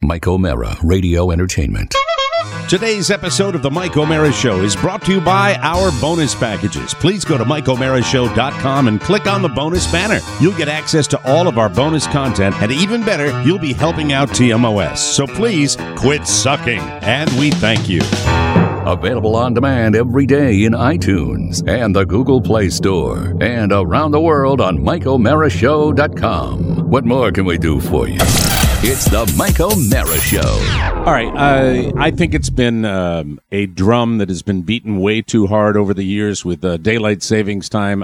Mike O'Mara, Radio Entertainment. Today's episode of The Mike O'Mara Show is brought to you by our bonus packages. Please go to MikeO'MaraShow.com and click on the bonus banner. You'll get access to all of our bonus content, and even better, you'll be helping out TMOS. So please quit sucking, and we thank you. Available on demand every day in iTunes and the Google Play Store, and around the world on MikeO'MaraShow.com. What more can we do for you? It's the Mike O'Mara Show. All right, I think it's been a drum that has been beaten way too hard over the years with daylight savings time.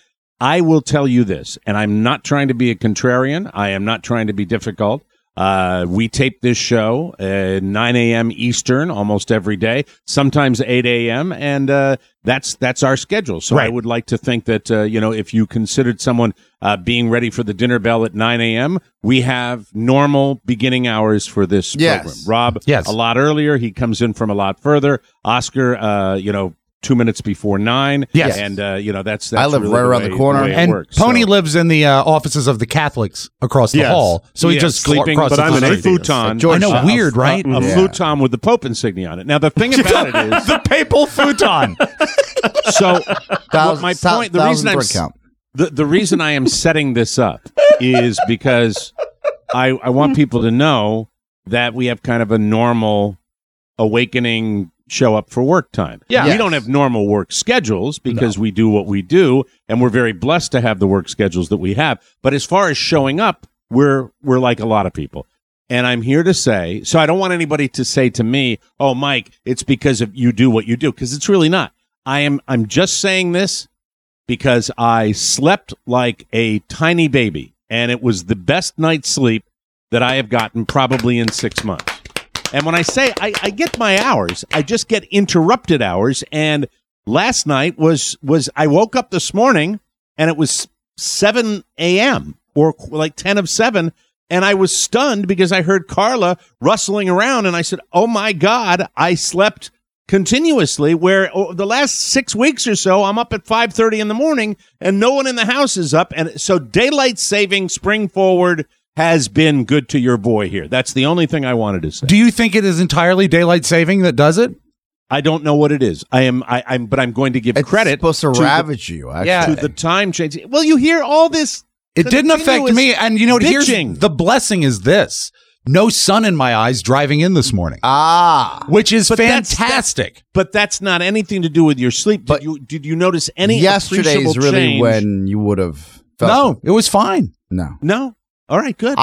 I will tell you this, and I'm not trying to be a contrarian. I am not trying to be difficult. We tape this show at 9 a.m. Eastern almost every day, sometimes 8 a.m., and that's our schedule. So right. I would like to think that, if you considered someone being ready for the dinner bell at 9 a.m., we have normal beginning hours for this program. Rob, a lot earlier. He comes in from a lot further. Oscar, 2 minutes before 9. Yes. And, that's I live really right around the corner. And works, Pony lives in the offices of the Catholics across the hall. So he just sleeping, crosses but I'm in a the street. futon. I know, weird, right? A futon with the Pope insignia on it. Now, the thing about it is... the papal futon. So, my point, the reason I am setting this up is because I want people to know that we have kind of a normal awakening show up for work time. Yeah. We don't have normal work schedules because we do what we do, and we're very blessed to have the work schedules that we have. But as far as showing up, we're like a lot of people. And I'm here to say, so I don't want anybody to say to me, "Oh, Mike, it's because of you do what you do," because it's really not. I'm just saying this because I slept like a tiny baby, and it was the best night's sleep that I have gotten probably in 6 months. And when I say I get my hours, I just get interrupted hours. And last night was I woke up this morning and it was 7 a.m. or like 10 of 7. And I was stunned because I heard Carla rustling around. And I said, oh, my God, I slept continuously, where the last 6 weeks or so, I'm up at 5:30 in the morning and no one in the house is up. And so daylight saving, spring forward, has been good to your boy here. That's the only thing I wanted to say. Do you think it is entirely daylight saving that does it? I don't know what it is. But I'm going to give credit. It's supposed to ravage you, actually. To the time change. Well, you hear all this. It didn't affect me. And here's the blessing is this. No sun in my eyes driving in this morning. Which is fantastic. But that's not anything to do with your sleep. Did you notice any yesterday's really change? When you would have felt No, it was fine. No. All right, good.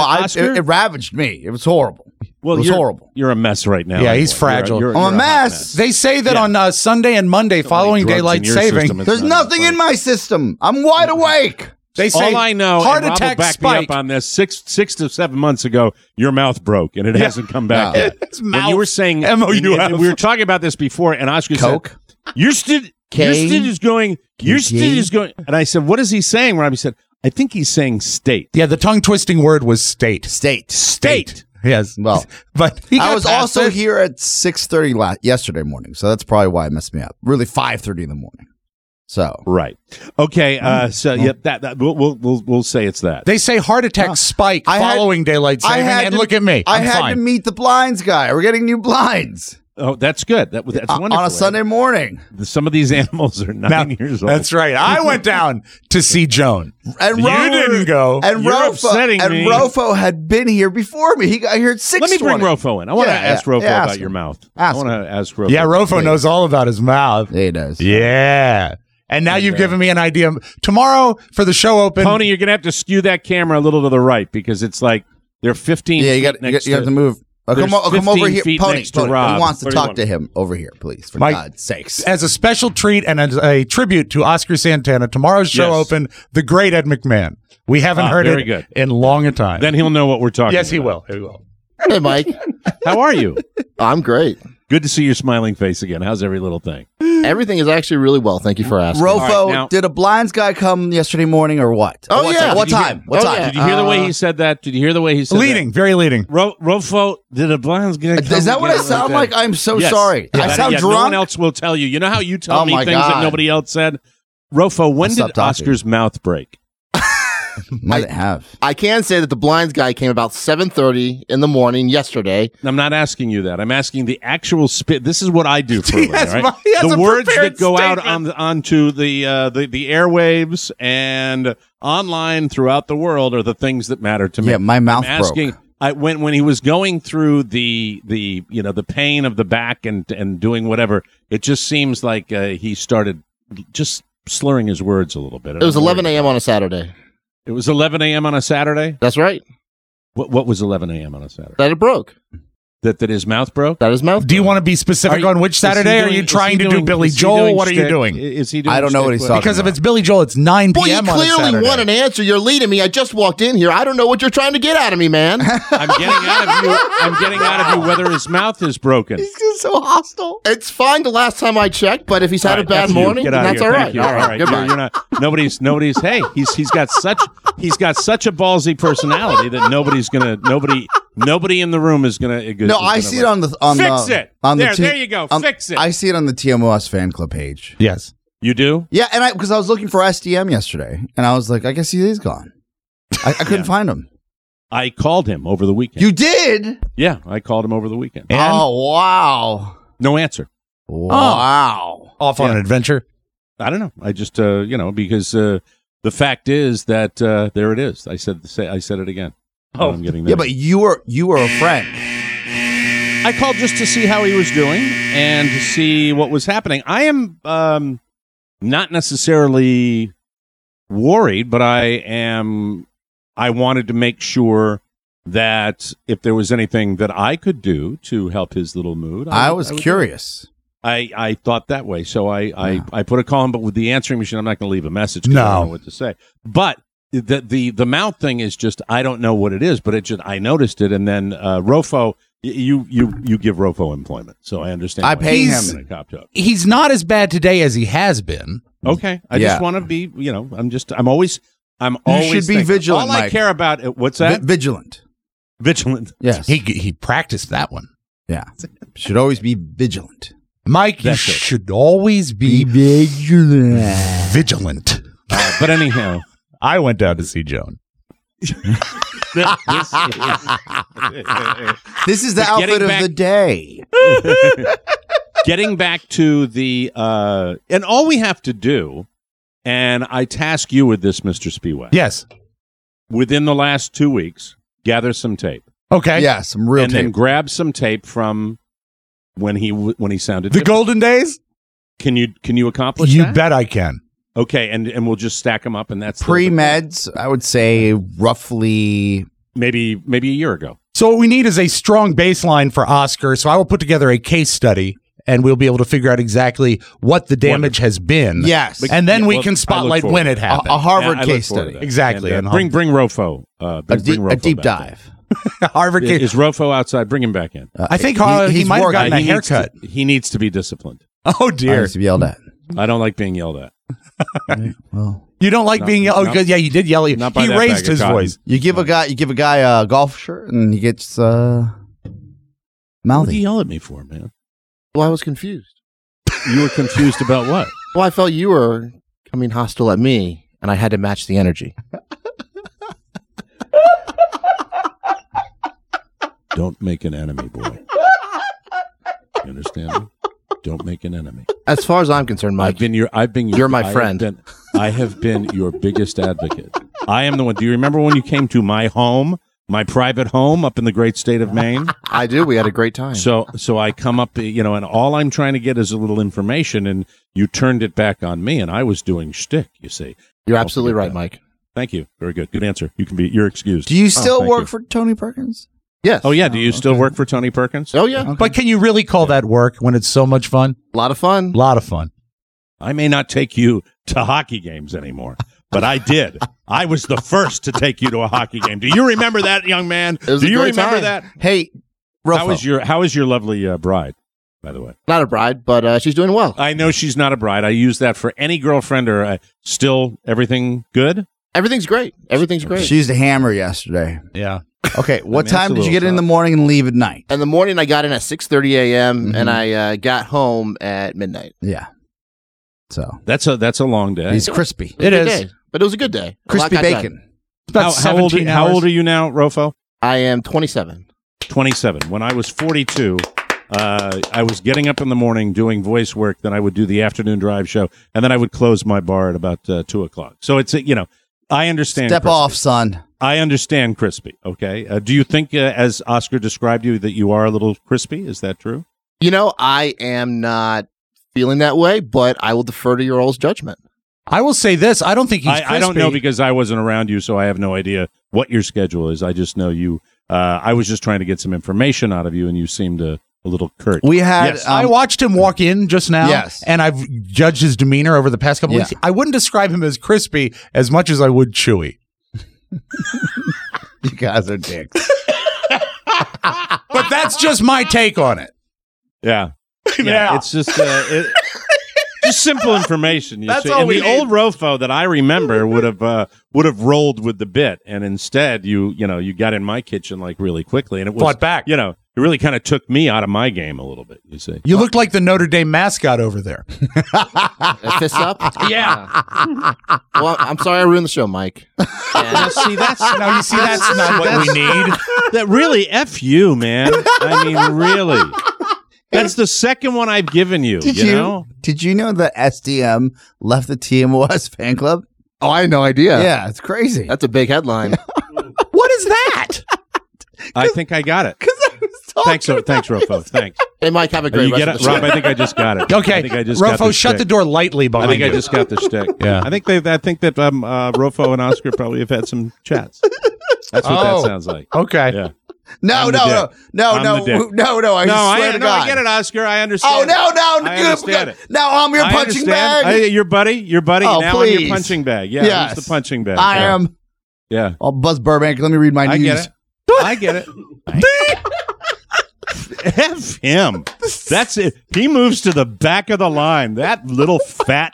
It ravaged me. It was horrible. Well, it was horrible. You're a mess right now. Yeah, he's fragile. I'm a mess. They say that on Sunday and Monday following daylight saving, there's nothing in my system. I'm wide awake. They say all I know, heart and Rob attack will back spike. me up on this. 6 to 7 months ago, your mouth broke, and it hasn't come back yet. When you were saying, MOUF. we were talking about this before, and Oscar Coke? said, your stit is going, and I said, what is he saying? Robbie said, I think he's saying state. Yeah, the tongue-twisting word was state. State. Yes. Well, but I was also here at 6:30 yesterday morning, so that's probably why it messed me up. Really, 5:30 in the morning. So right. Okay. We'll say it's that. They say heart attack spike following daylight saving, and look at me. I had to meet the blinds guy. We're getting new blinds. Oh, that's good. That's wonderful. On a Sunday morning. Some of these animals are 9 years old. That's right. I went down to see Joan. And you didn't go. And Rofo had been here before me. He got here at 6:20. Let me bring Rofo in. I want to ask Rofo about your mouth. I want to ask Rofo. Yeah, Rofo knows all about his mouth. He does. Yeah. And now you've given me an idea. Tomorrow for the show open. Pony, you're going to have to skew that camera a little to the right because it's like they're 15 feet you have to move. Come over here, Pony. Who wants to talk to him over here, please, for God's sakes. As a special treat and as a tribute to Oscar Santana, tomorrow's show open, the great Ed McMahon. We haven't heard it in long a time. Then he'll know what we're talking about. Yes, he will. He will. Hey, Mike. How are you? I'm great. Good to see your smiling face again. How's every little thing? Everything is actually really well. Thank you for asking. Rofo, did a blinds guy come yesterday morning or what? Oh, yeah. What time? Did you hear the way he said that? Did you hear the way he said leading, very leading. Rofo, did a blinds guy come? Is that what I sound like? I'm so sorry. Yeah. I sound drunk? No one else will tell you. You know how you tell me things that nobody else said? Rofo, when did Oscar's mouth break? Might have. I can say that the blinds guy came about 7:30 in the morning yesterday. I'm not asking you that. I'm asking the actual spit. This is what I do for a living, right? The words that go out onto the airwaves and online throughout the world are the things that matter to me. Yeah, my mouth broke. When he was going through the pain of the back and doing whatever, it just seems like he started just slurring his words a little bit. It was 11 a.m. on a Saturday. It was 11 a.m. on a Saturday? That's right. What was 11 a.m. on a Saturday? That it broke. That his mouth broke? That his mouth broke. Do you want to be specific on which Saturday? Are you trying to do Billy Joel? What are you doing? Is he doing I don't know what he's talking Because about. if it's Billy Joel, it's 9 Well, you p.m. on a clearly Saturday. want an answer. You're leading me. I just walked in here. I don't know what you're trying to get out of me, man. I'm getting out of you whether his mouth is broken. He's just so hostile. It's fine the last time I checked, but if he's had a bad morning, then that's all right. All right. Goodbye. You're not. Nobody's. Hey, he's got such a ballsy personality that nobody in the room is gonna. No, I see it on the fix it. There you go. Fix it. I see it on the TMOS fan club page. Yes. You do? Yeah, and because I was looking for SDM yesterday, and I was like, I guess he is gone. I couldn't find him. I called him over the weekend. You did? Yeah, I called him over the weekend. And? Oh, wow. No answer. Wow. Off on an adventure. I don't know. I just because the fact is that there it is. I said it again. Oh, I'm getting there. Yeah, but you were a friend. I called just to see how he was doing and to see what was happening. I am not necessarily worried, but I wanted to make sure that if there was anything that I could do to help his little mood. I was curious. I thought that way. So I put a call in, but with the answering machine, I'm not going to leave a message because I don't know what to say. But the mouth thing is just, I don't know what it is, but I noticed it. And then Rofo, you give Rofo employment. So I understand. I pay him. He's not as bad today as he has been. Okay. I just want to be, I'm always You should be vigilant, All I Mike. care about, what's that? Vigilant. Vigilant. Yes. He practiced that one. Yeah. Should always be vigilant. Mike, you should always be vigilant. But anyhow, I went down to see Joan. This is the outfit of the day. Getting back to the and all we have to do, and I task you with this, Mr. Spiewak. Yes. Within the last 2 weeks, gather some tape. Okay. Yeah, some real and tape. then grab some tape from when he sounded the different. golden days. Can you accomplish You that? bet I can. Okay, and we'll just stack them up, and that's pre-meds. I would say roughly maybe a year ago. So what we need is a strong baseline for Oscar. So I will put together a case study, and we'll be able to figure out exactly what the damage has been. Yes, and then we can spotlight when it happened. A Harvard case study, exactly. And, bring Rofo. A deep dive. Harvard case. Is Rofo outside? Bring him back in. I think he might have gotten a haircut. He needs to be disciplined. Oh dear! He needs to be yelled at. I don't like being yelled at. Well, you don't like being yelled? Oh, because yeah, he did yell. He raised his voice. You give a guy a golf shirt, and he gets mouthy. What did you yell at me for, man? Well, I was confused. You were confused about what? Well, I felt you were coming hostile at me, and I had to match the energy. Don't make an enemy, boy. You understand me? Don't make an enemy. As far as I'm concerned, Mike, you're my friend. I have been your biggest advocate. I am the one. Do you remember when you came to my home, my private home up in the great state of Maine? I do. We had a great time. So I come up, and all I'm trying to get is a little information, and you turned it back on me, and I was doing shtick, you see. You're absolutely right, Mike. Thank you. Very good. Good answer. You're excused. Do you still work for Tony Perkins? Yes. Oh, yeah. Do you still work for Tony Perkins? Oh, yeah. Okay. But can you really call that work when it's so much fun? A lot of fun. A lot of fun. I may not take you to hockey games anymore, but I did. I was the first to take you to a hockey game. Do you remember that, young man? Do you remember that? Hey, Rofo. How is your lovely bride, by the way? Not a bride, but she's doing well. I know she's not a bride. I use that for any girlfriend. Or still everything good? Everything's great. Everything's great. She used a hammer yesterday. Yeah. Okay, what time did you get in the morning and leave at night? In the morning, I got in at 6:30 a.m. and I got home at midnight. Yeah. So that's a long day. He's crispy. It is, but it was a good day. Crispy bacon. How old are you now, Rofo? I am 27. 27. When I was 42, I was getting up in the morning doing voice work. Then I would do the afternoon drive show, and then I would close my bar at about 2 o'clock. So it's I understand. Step Crispy. off, son. I understand Crispy. Okay. Do you think, as Oscar described you, that you are a little crispy? Is that true? I am not feeling that way, but I will defer to your all's judgment. I will say this. I don't think he's crispy. I don't know because I wasn't around you, so I have no idea what your schedule is. I just know you. I was just trying to get some information out of you, and you seemed a little curt. We had. Yes. I watched him walk in just now. Yes. And I've judged his demeanor over the past couple weeks. I wouldn't describe him as crispy as much as I would chewy. You guys are dicks. But that's just my take on it. Yeah. Yeah. It's just just simple information. That's all we the old Rofo that I remember would have rolled with the bit, and instead you got in my kitchen like really quickly, and it was fought back. It really kind of took me out of my game a little bit. You see, you looked like the Notre Dame mascot over there. Fist up. Yeah. Well, I'm sorry I ruined the show, Mike. Now, see, that's not what we need. That really F you, man. I mean, really. That's the second one I've given you. Did you know that SDM left the TMOS fan club? Oh, I had no idea. Yeah, it's crazy. That's a big headline. What is that? I think I got it. Because I was talking. Thanks, Rofo. Thanks. Hey, Mike, have a great You rest get of it, the Rob? show. I think I just got it. Okay, I think I just got Rofo, the shut shtick. the door lightly behind I think you. I just got the shtick. Yeah. I think that Rofo and Oscar probably have had some chats. That's what that sounds like. Okay. Yeah. No. I I'm the swear to God. I get it, Oscar. I understand. Oh, no. I understand it. Now I'm your punching bag. Your buddy. Oh, now please. I'm your punching bag. Yeah, Yes. who's the punching bag? I am. Yeah. Oh, Buzz Burbank. Let me read my I news. get it. I get it. F him. That's it. He moves to the back of the line. That little fat.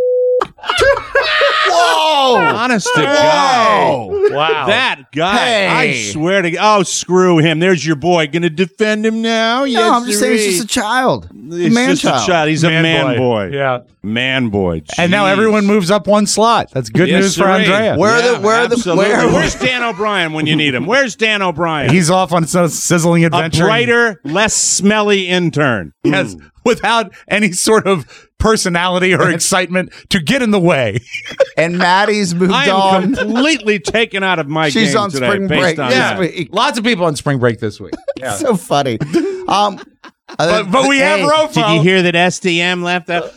Whoa! Honest to God. Wow. That guy. Hey. I swear to God. Oh, screw him. There's your boy. Going to defend him now? Yes, No, I'm just saying he's just a child. He's man just child. a child. He's a man boy. Yeah. Man boy. And now Jeez. everyone moves up one slot. That's good Yes, news for sirree. Andrea. Where's Dan O'Brien when you need him? Where's Dan O'Brien? He's off on some sizzling a adventure. brighter, less smelly intern. Yes, without any sort of personality or excitement to get in the way. And Maddie's moved I am on. completely taken out of my She's game on today spring based break on this that. week. Lots of people on spring break this week. Yeah. So funny. But we have Rofo. Did you hear that SDM left out?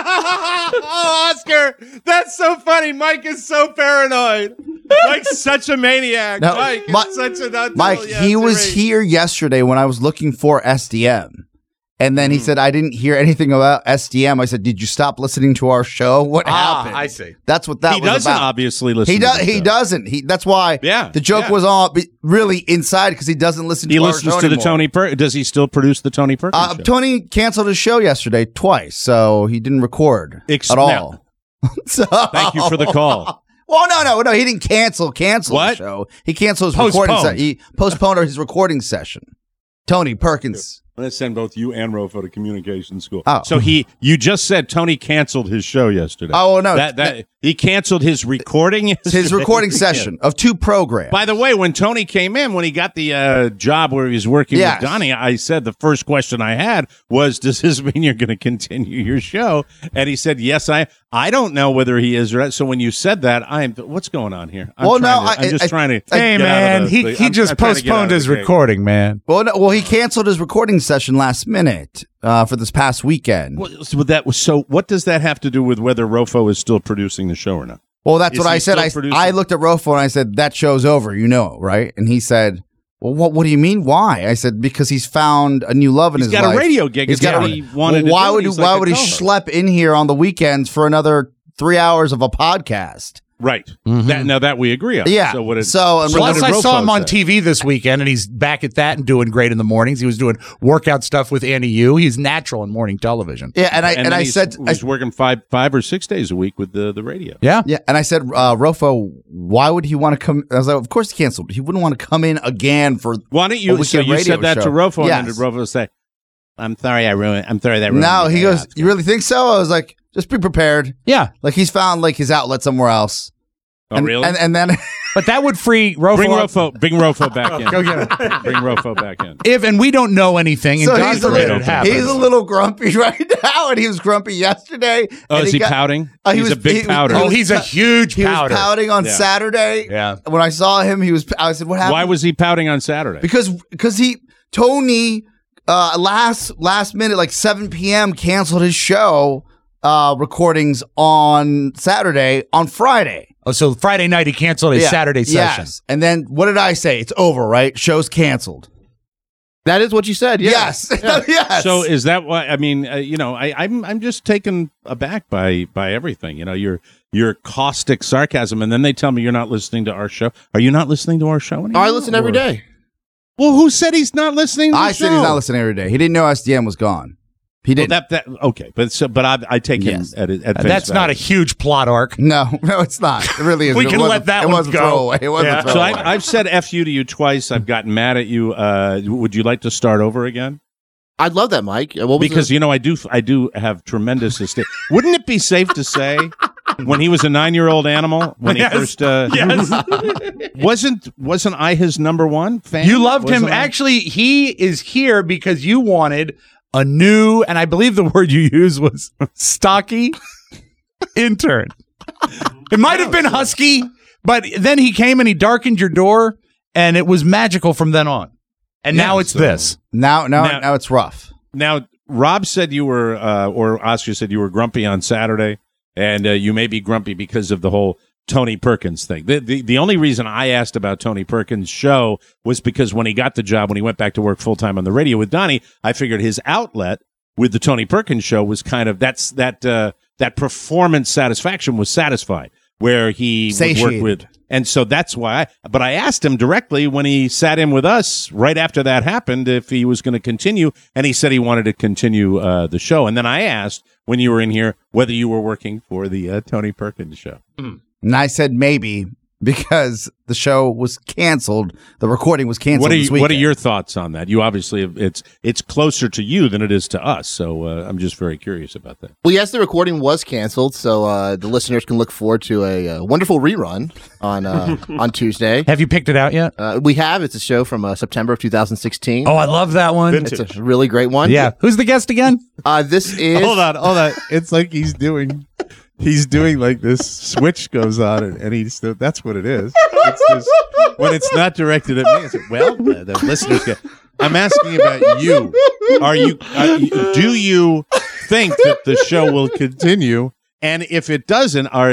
Oh, Oscar, that's so funny. Mike is so paranoid. Mike's such a maniac. No, Mike is such a Mike, he was here yesterday when I was looking for SDM. And then he said, I didn't hear anything about SDM. I said, did you stop listening to our show? What happened? I see. That's what that He was doesn't about. obviously listen. He to does. the He show. doesn't. That's why. The joke was all really inside because he doesn't listen. He to listens our show to the anymore. Tony Perkins. Does he still produce the Tony Perkins show? Tony canceled his show yesterday twice, so he didn't record at all. So, thank you for the call. Well, no. He didn't cancel What? the show. He canceled his recording session. He postponed his recording session. Tony Perkins. I'm going to send both you and Rofo to communication school. Oh. So you just said Tony canceled his show yesterday. Oh, no. He canceled his recording yesterday. His recording session of 2 programs. By the way, when Tony came in, when he got the job where he was working Yes. with Donnie, I said the first question I had was, does this mean you're going to continue your show? And he said, yes, I don't know whether he is. Right. So when you said that, what's going on here? I'm just trying to. Hey, man, he just postponed his recording, man. Well, he canceled his recording session last minute for this past weekend. So what does that have to do with whether Rofo is still producing the show or not? Well, that's Is what he I said. still producing? I looked at Rofo and I said, that show's over, right? And he said, well, what do you mean? Why? I said, because he's found a new love in his life. He's got a radio gig. He's got he wanted to why do. would He's why like would a he co-host. schlep in here on the weekends for another 3 hours of a podcast? Right. That we agree on. Yeah. So what did, Plus, what I did saw him Rofo on say? TV this weekend, and he's back at that and doing great in the mornings. He was doing workout stuff with Annie Yu. He's natural in morning television. Yeah, and I said he's working five or 6 days a week with the radio. Yeah. Yeah, and I said, Rofo, why would he want to come? I was like, of course he canceled. He wouldn't want to come in again for. Why don't you? So you said that show. to Rofo, Yes. and then did Rofo say, "I'm sorry, I ruined. I'm sorry that ruined." No, your he day goes, off." you really think so? I was like, just be prepared. Yeah. Like he's found like his outlet somewhere else. Oh, really? And then, but that would free Rofo. Bring Rofo back in. Go get him. Bring Rofo back in. And we don't know anything. So and God forbid it happens. He's a little grumpy right now, and he was grumpy yesterday. Oh, is he pouting? He's a big pouter. He's a huge pouter. He was pouting on Saturday. Yeah. When I saw him, I said, "What happened?" Why was he pouting on Saturday? Because Tony last minute, like 7 p.m., canceled his show recordings on Saturday on Friday. Oh, so Friday night he canceled his Saturday session. Yes. And then what did I say? It's over, right? Show's canceled. That is what you said. Yeah. Yes. Yes. So is that why? I mean, I'm just taken aback by everything. Your caustic sarcasm, and then they tell me you're not listening to our show. Are you not listening to our show anymore? I listen every day. Well, who said he's not listening to the show? I said he's not listening every day. He didn't know SDM was gone. He didn't. Well, okay, but I take him at face that's value. Not a huge plot arc. No, it's not. It really isn't. We can let that one go. Throwaway. It wasn't a throwaway. So I've said F you to you twice. I've gotten mad at you. Would you like to start over again? I'd love that, Mike. Because I do have tremendous estate. Wouldn't it be safe to say when he was a 9-year-old animal when he first wasn't I his number one fan? You loved him. Actually, he is here because you wanted a new, and I believe the word you used was stocky intern. It might have been husky, but then he came and he darkened your door, and it was magical from then on. And now it's this. Now it's rough. Now, Rob said you were, or Oscar said you were grumpy on Saturday, and you may be grumpy because of the whole Tony Perkins thing. The only reason I asked about Tony Perkins' show was because when he got the job, when he went back to work full-time on the radio with Donnie, I figured his outlet with the Tony Perkins show was kind of that performance satisfaction was satisfied, where he would work with. And so that's why but I asked him directly when he sat in with us right after that happened if he was going to continue, and he said he wanted to continue the show. And then I asked when you were in here whether you were working for the Tony Perkins show. And I said maybe because the show was canceled. The recording was canceled this weekend. What are your thoughts on that? You obviously, it's closer to you than it is to us, so I'm just very curious about that. Well, yes, the recording was canceled, so the listeners can look forward to a wonderful rerun on Tuesday. Have you picked it out yet? We have. It's a show from September of 2016. Oh, I love that one. Vintage. It's a really great one. Yeah. Who's the guest again? This is... Hold on. It's like he's doing like this switch goes on and he's that's what it is. It's just, when it's not directed at me, it's like, well, the listeners get. I'm asking about you. Do you think that the show will continue? And if it doesn't, are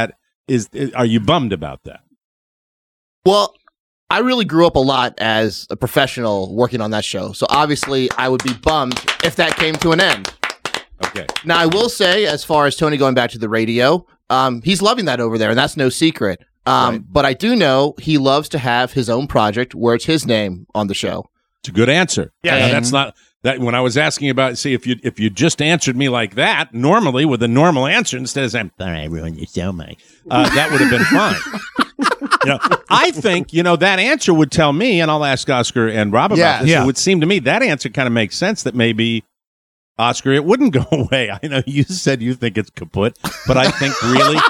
you bummed about that? Well, I really grew up a lot as a professional working on that show. So obviously I would be bummed if that came to an end. Okay. Now, I will say, as far as Tony going back to the radio, he's loving that over there, and that's no secret. Right. But I do know he loves to have his own project where it's his name on the show. It's a good answer. Yeah, that's not that. When I was asking about, see, if you just answered me like that, normally with a normal answer instead of saying, "Sorry, I ruined your show, Mike," that would have been fine. I think that answer would tell me, and I'll ask Oscar and Rob about this. It would seem to me that answer kind of makes sense. That maybe. Oscar, it wouldn't go away. I know you said you think it's kaput, but I think really,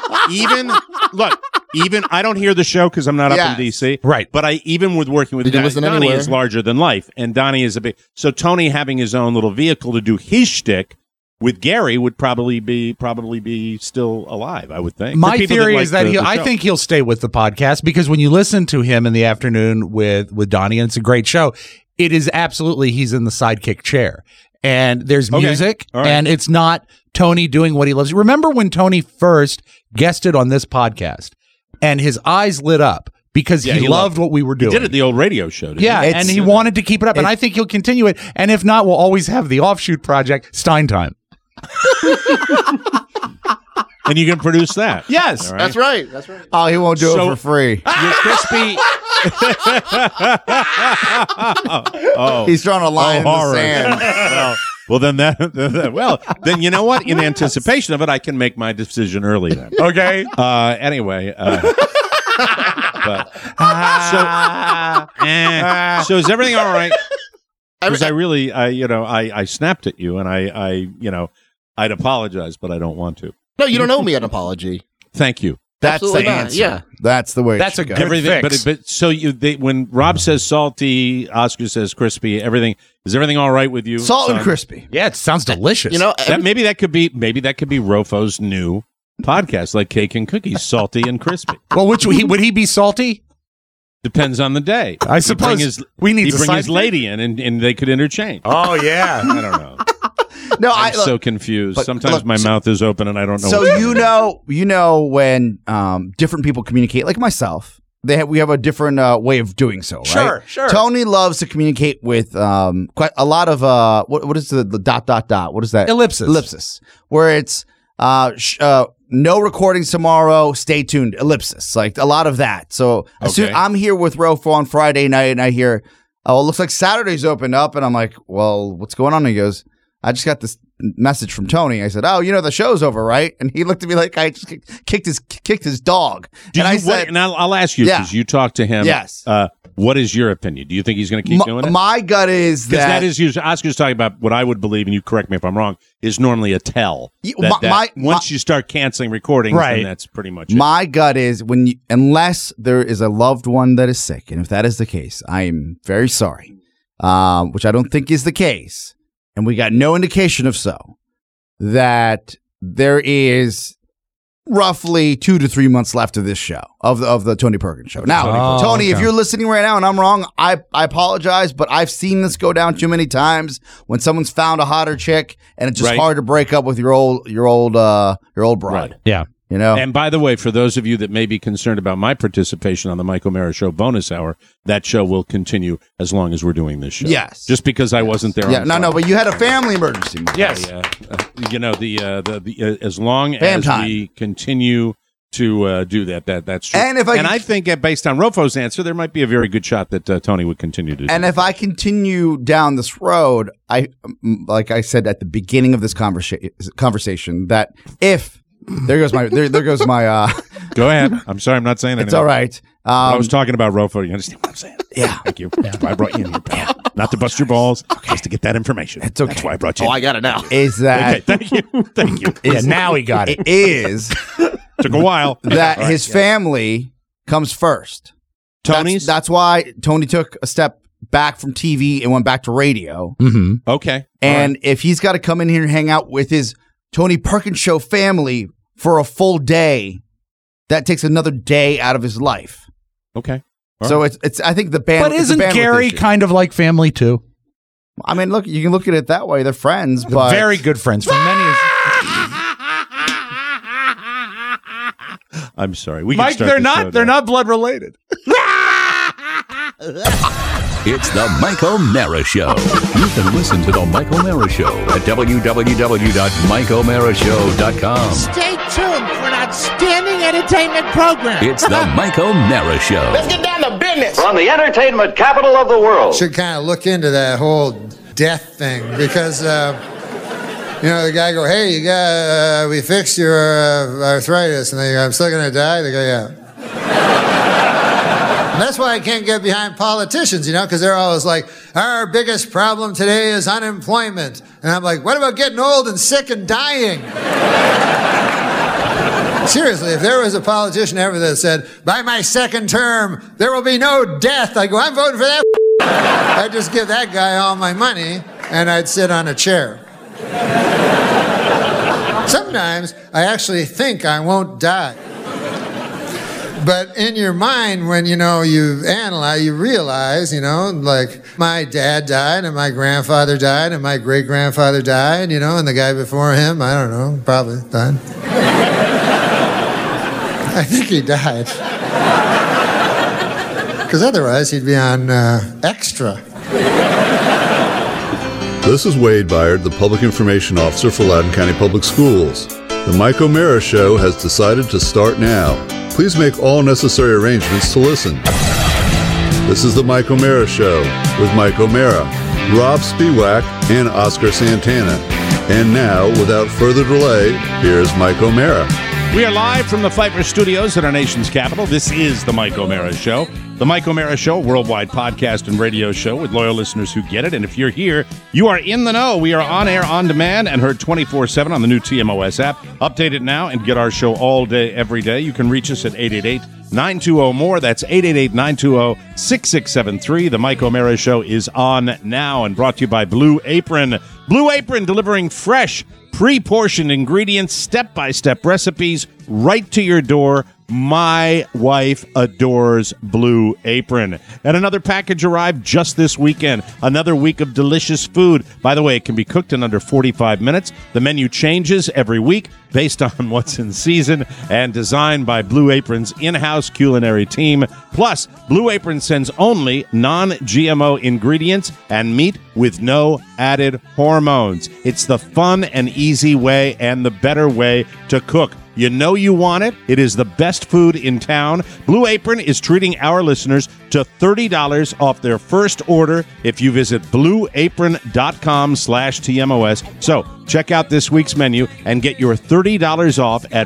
even I don't hear the show because I'm not up in D.C. Right. But even with working with Donnie is larger than life, and Donnie is a big. So Tony having his own little vehicle to do his shtick with Gary would probably be still alive. I would think. My theory is that I think he'll stay with the podcast because when you listen to him in the afternoon with Donnie, and it's a great show, it is absolutely he's in the sidekick chair. And there's music, and it's not Tony doing what he loves. Remember when Tony first guested on this podcast, and his eyes lit up because he loved what we were doing. He did it at the old radio show, didn't he? And he wanted to keep it up, and I think he'll continue it. And if not, we'll always have the offshoot project, Stein Time. And you can produce that. Yes. That's right. Oh, he won't do it for free. You're crispy. He's drawing a line in the sand. Well, then you know what? In anticipation of it, I can make my decision early then. Okay. Anyway. So is everything all right? Because I snapped at you, and I'd apologize, but I don't want to. No, you don't owe me an apology. Thank you. That's Absolutely the not. answer. Yeah. That's the way. That's a go. good Everything, fix. but so when Rob says salty, Oscar says crispy. Is everything all right with you? Salt and son? crispy. Yeah, it sounds delicious. You know, Maybe that could be Rofo's new podcast, like Cake and Cookies, salty and crispy. well, would he be salty? Depends on the day. I suppose we need he to bring side his lady in, and they could interchange. Oh yeah. I don't know. No, I'm look, so confused. but Sometimes look, my mouth is open and I don't know. So what you know when different people communicate, like myself, we have a different way of doing so, right? Sure. Tony loves to communicate with quite a lot of what is the dot. What is that? Ellipsis. Where it's no recordings tomorrow. Stay tuned. Ellipsis. Like a lot of that. So as soon I'm here with Rofo on Friday night, and I hear, oh, it looks like Saturday's opened up, and I'm like, well, what's going on? And he goes, I just got this message from Tony. I said, oh, the show's over, right? And he looked at me like I just kicked his dog. I said, and I'll ask you, because you talked to him. Yes. What is your opinion? Do you think he's going to keep doing it? My gut is because that is usually, Oscar's talking about what I would believe, and you correct me if I'm wrong, is normally a tell. Once you start canceling recordings, then that's pretty much it. My gut is unless there is a loved one that is sick, and if that is the case, I am very sorry, which I don't think is the case, and we got no indication of so, that there is roughly 2 to 3 months left of this show, of the Tony Perkins show. Now, Tony, if you're listening right now and I'm wrong, I apologize, but I've seen this go down too many times when someone's found a hotter chick and it's just hard to break up with your old bride. Right. Yeah. And by the way, for those of you that may be concerned about my participation on the Mike O'Mara Show bonus hour, that show will continue as long as we're doing this show. Yes. Just because I wasn't there. Yeah, no, but you had a family emergency. Yes. As long as we continue to do that's true. And I think based on Rofo's answer, there might be a very good shot that Tony would continue to do. And if I continue down this road, like I said at the beginning of this conversation, that if there goes my Go ahead. I'm sorry, I'm not saying anything. It's all right. I was talking about Rofo. You understand what I'm saying? Yeah. Thank you. That's why I brought you in here, pal. Not to bust your balls, just to get that information. It's okay. That's why I brought you in. I got it now. Is that thank you. Yeah, now he got it. It is Took a while. that his family comes first. Tony's? That's why Tony took a step back from TV and went back to radio. Mm-hmm. Okay. And if he's got to come in here and hang out with his Tony Perkins Show family for a full day, that takes another day out of his life. Okay. So it's I think the band. But isn't Gary kind of like family too? I mean, look, you can look at it that way. They're friends, but very good friends for many. I'm sorry. Mike, they're not blood related. It's the Mike O'Mara Show. You can listen to the Mike O'Mara Show at www.mikeomarashow.com. Stay tuned for an outstanding entertainment program. It's the Mike O'Mara Show. Let's get down to business. From the entertainment capital of the world. Should kind of look into that whole death thing because, the guy go, hey, you got, we fixed your arthritis. And they go, I'm still going to die? They go, yeah. And that's why I can't get behind politicians, because they're always like, our biggest problem today is unemployment. And I'm like, what about getting old and sick and dying? Seriously, if there was a politician ever that said, by my second term, there will be no death, I go, I'm voting for that. I'd just give that guy all my money and I'd sit on a chair. Sometimes I actually think I won't die. But in your mind, when, you analyze, you realize, like my dad died and my grandfather died and my great-grandfather died, and the guy before him, I don't know, probably died. I think he died. Because otherwise he'd be on Extra. This is Wade Byard, the Public Information Officer for Loudoun County Public Schools. The Mike O'Mara Show has decided to start now. Please make all necessary arrangements to listen. This is the Mike O'Mara Show with Mike O'Mara, Rob Spiewak, and Oscar Santana. And now, without further delay, here's Mike O'Mara. We are live from the Pfeiffer Studios at our nation's capital. This is the Mike O'Mara Show. The Mike O'Mara Show, worldwide podcast and radio show with loyal listeners who get it. And if you're here, you are in the know. We are on air, on demand, and heard 24/7 on the new TMOS app. Update it now and get our show all day, every day. You can reach us at 888-920-MORE. That's 888-920-6673. The Mike O'Mara Show is on now and brought to you by Blue Apron. Blue Apron, delivering fresh, pre-portioned ingredients, step-by-step recipes right to your door. My wife adores Blue Apron. And another package arrived just this weekend. Another week of delicious food. By the way, it can be cooked in under 45 minutes. The menu changes every week based on what's in season and designed by Blue Apron's in-house culinary team. Plus, Blue Apron sends only non-GMO ingredients and meat with no added hormones. It's the fun and easy way and the better way to cook. You know you want it. It is the best food in town. Blue Apron is treating our listeners to $30 off their first order if you visit blueapron.com/TMOS. So check out this week's menu and get your $30 off at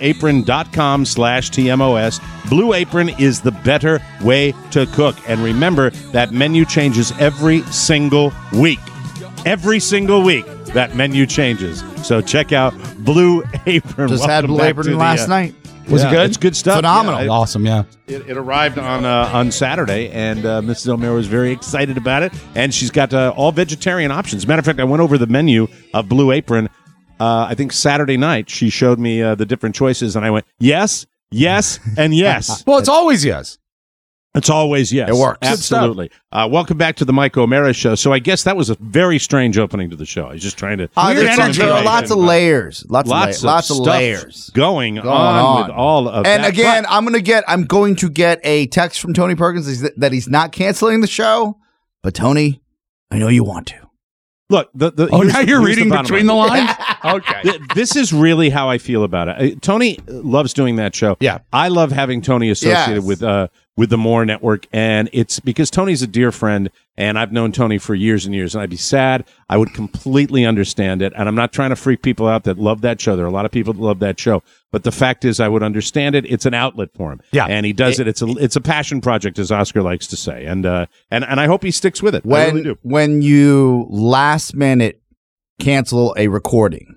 blueapron.com/TMOS. Blue Apron is the better way to cook. And remember, that menu changes every single week. Every single week, that menu changes. So check out Blue Apron. Just had Blue Apron last night. Was it good? It's good stuff. Phenomenal. Yeah, Awesome, yeah. It arrived on Saturday, and Mrs. O'Mara was very excited about it. And she's got all vegetarian options. Matter of fact, I went over the menu of Blue Apron. I think Saturday night, she showed me the different choices, and I went, yes, yes, and yes. Well, it's always yes. It's always yes. It works. Absolutely. Welcome back to the Mike O'Mara Show. So I guess that was a very strange opening to the show. I was just trying to... There are lots of layers. Lots of layers going on with all of that. And again, I'm going to get a text from Tony Perkins that he's not canceling the show. But Tony, I know you want to. Look, now you're reading between the lines? Okay. This is really how I feel about it. Tony loves doing that show. Yeah. I love having Tony associated with the More Network, and it's because Tony's a dear friend, and I've known Tony for years and years, and I'd be sad. I would completely understand it, and I'm not trying to freak people out that love that show. There are a lot of people that love that show, but the fact is I would understand it. It's an outlet for him. Yeah. And he does it. It's a passion project, as Oscar likes to say, and I hope he sticks with it. I really do. When you last minute cancel a recording,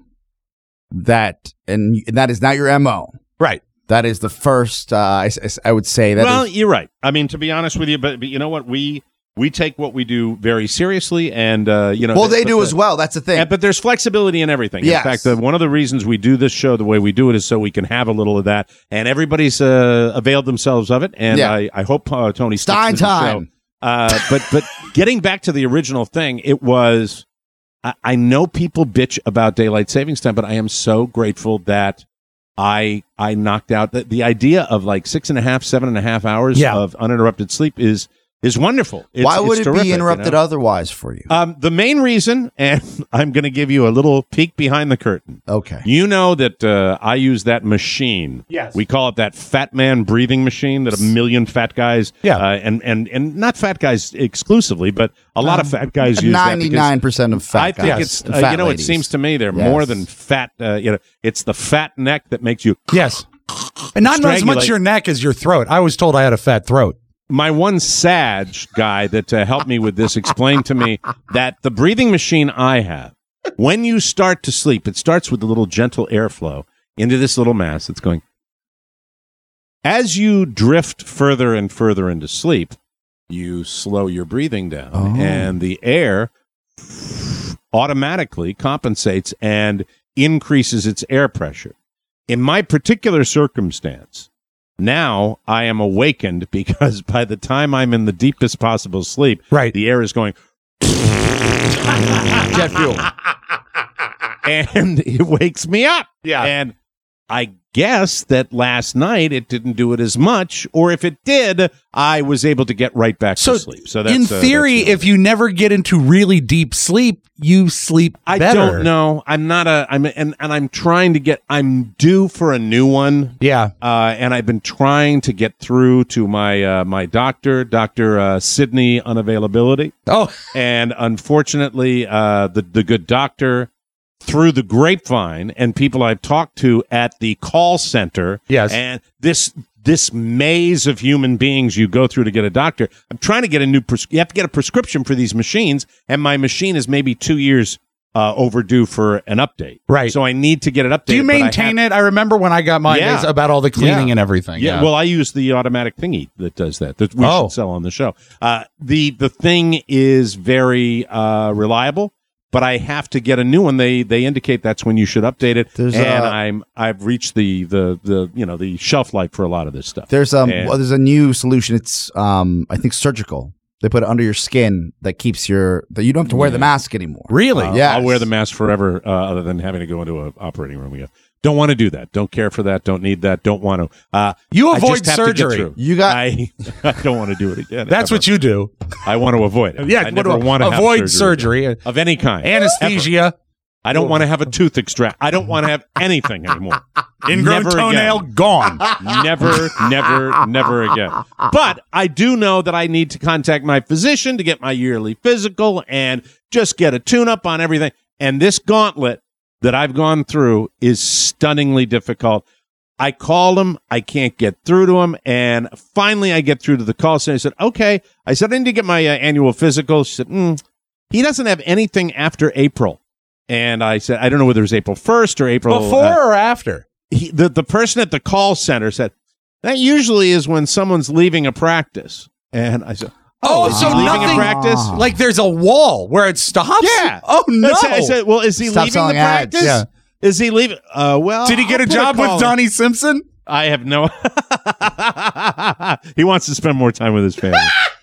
that is not your MO. Right. That is the first, I would say. You're right. I mean, to be honest with you, but you know what? We take what we do very seriously, and Well, they do as well. That's the thing. But there's flexibility in everything. Yes. In fact, one of the reasons we do this show the way we do it is so we can have a little of that, and everybody's availed themselves of it. And I hope Tony sticks Stein with the time. show. But getting back to the original thing, it was. I know people bitch about daylight savings time, but I am so grateful that I knocked out the idea of like 6.5, 7.5 hours of uninterrupted sleep is wonderful. Why would it terrific, be interrupted otherwise for you? The main reason, and I'm going to give you a little peek behind the curtain. Okay. You know that I use that machine. Yes. We call it that fat man breathing machine that a million fat guys, and not fat guys exclusively, but a lot of fat guys use 99% of fat guys. I think it's, it seems to me they're more than fat, it's the fat neck that makes you. Yes. And not as much your neck as your throat. I was told I had a fat throat. My one Sag guy that helped me with this explained to me that the breathing machine I have, when you start to sleep, it starts with a little gentle airflow into this little mass that's going. As you drift further and further into sleep, you slow your breathing down, and the air automatically compensates and increases its air pressure. In my particular circumstance, now I am awakened because by the time I'm in the deepest possible sleep, the air is going jet fuel, and it wakes me up. Yeah, and I guess that last night it didn't do it as much, or if it did, I was able to get right back to sleep. So that's, in theory, if you never get into really deep sleep, you sleep better. I don't know. I'm trying to get. I'm due for a new one. Yeah, and I've been trying to get through to my my doctor, Dr. Sydney Unavailability. Oh, and unfortunately, the good doctor through the grapevine and people I've talked to at the call center. Yes. And this maze of human beings you go through to get a doctor. I'm trying to get you have to get a prescription for these machines, and my machine is maybe 2 years overdue for an update. Right. So I need to get it updated. Do you maintain it? I remember when I got mine, it's about all the cleaning and everything. Yeah. Well, I use the automatic thingy that does that we should sell on the show. The thing is very reliable, but I have to get a new one. They indicate that's when you should update it. I've reached the shelf life for a lot of this stuff. There's a new solution. It's I think surgical. They put it under your skin that keeps that you don't have to wear the mask anymore. Really? Yeah. I'll wear the mask forever, other than having to go into an operating room again. Don't want to do that. Don't care for that. Don't need that. Don't want to. You avoid surgery. I don't want to do it again. That's what you do. I want to avoid it. Yeah, I never want to avoid surgery of any kind. Anesthesia. Ever. I don't want to have a tooth extract. I don't want to have anything anymore. Ingrown toenail gone. Never again. But I do know that I need to contact my physician to get my yearly physical and just get a tune-up on everything. And this gauntlet that I've gone through is stunningly difficult. I called him. I can't get through to him. And finally, I get through to the call center. I said, okay. I said, I need to get my annual physical. She said, he doesn't have anything after April. And I said, I don't know whether it was April 1st or April. Before or after? The person at the call center said, that usually is when someone's leaving a practice. And I said, is so he leaving nothing, a practice? Like there's a wall where it stops? Yeah. Oh, no. I said, well, is he Stop leaving the selling ads. practice? Yeah. Is he leaving? Well, did he get I'll a put job call with in. Donnie Simpson? I have no. He wants to spend more time with his family.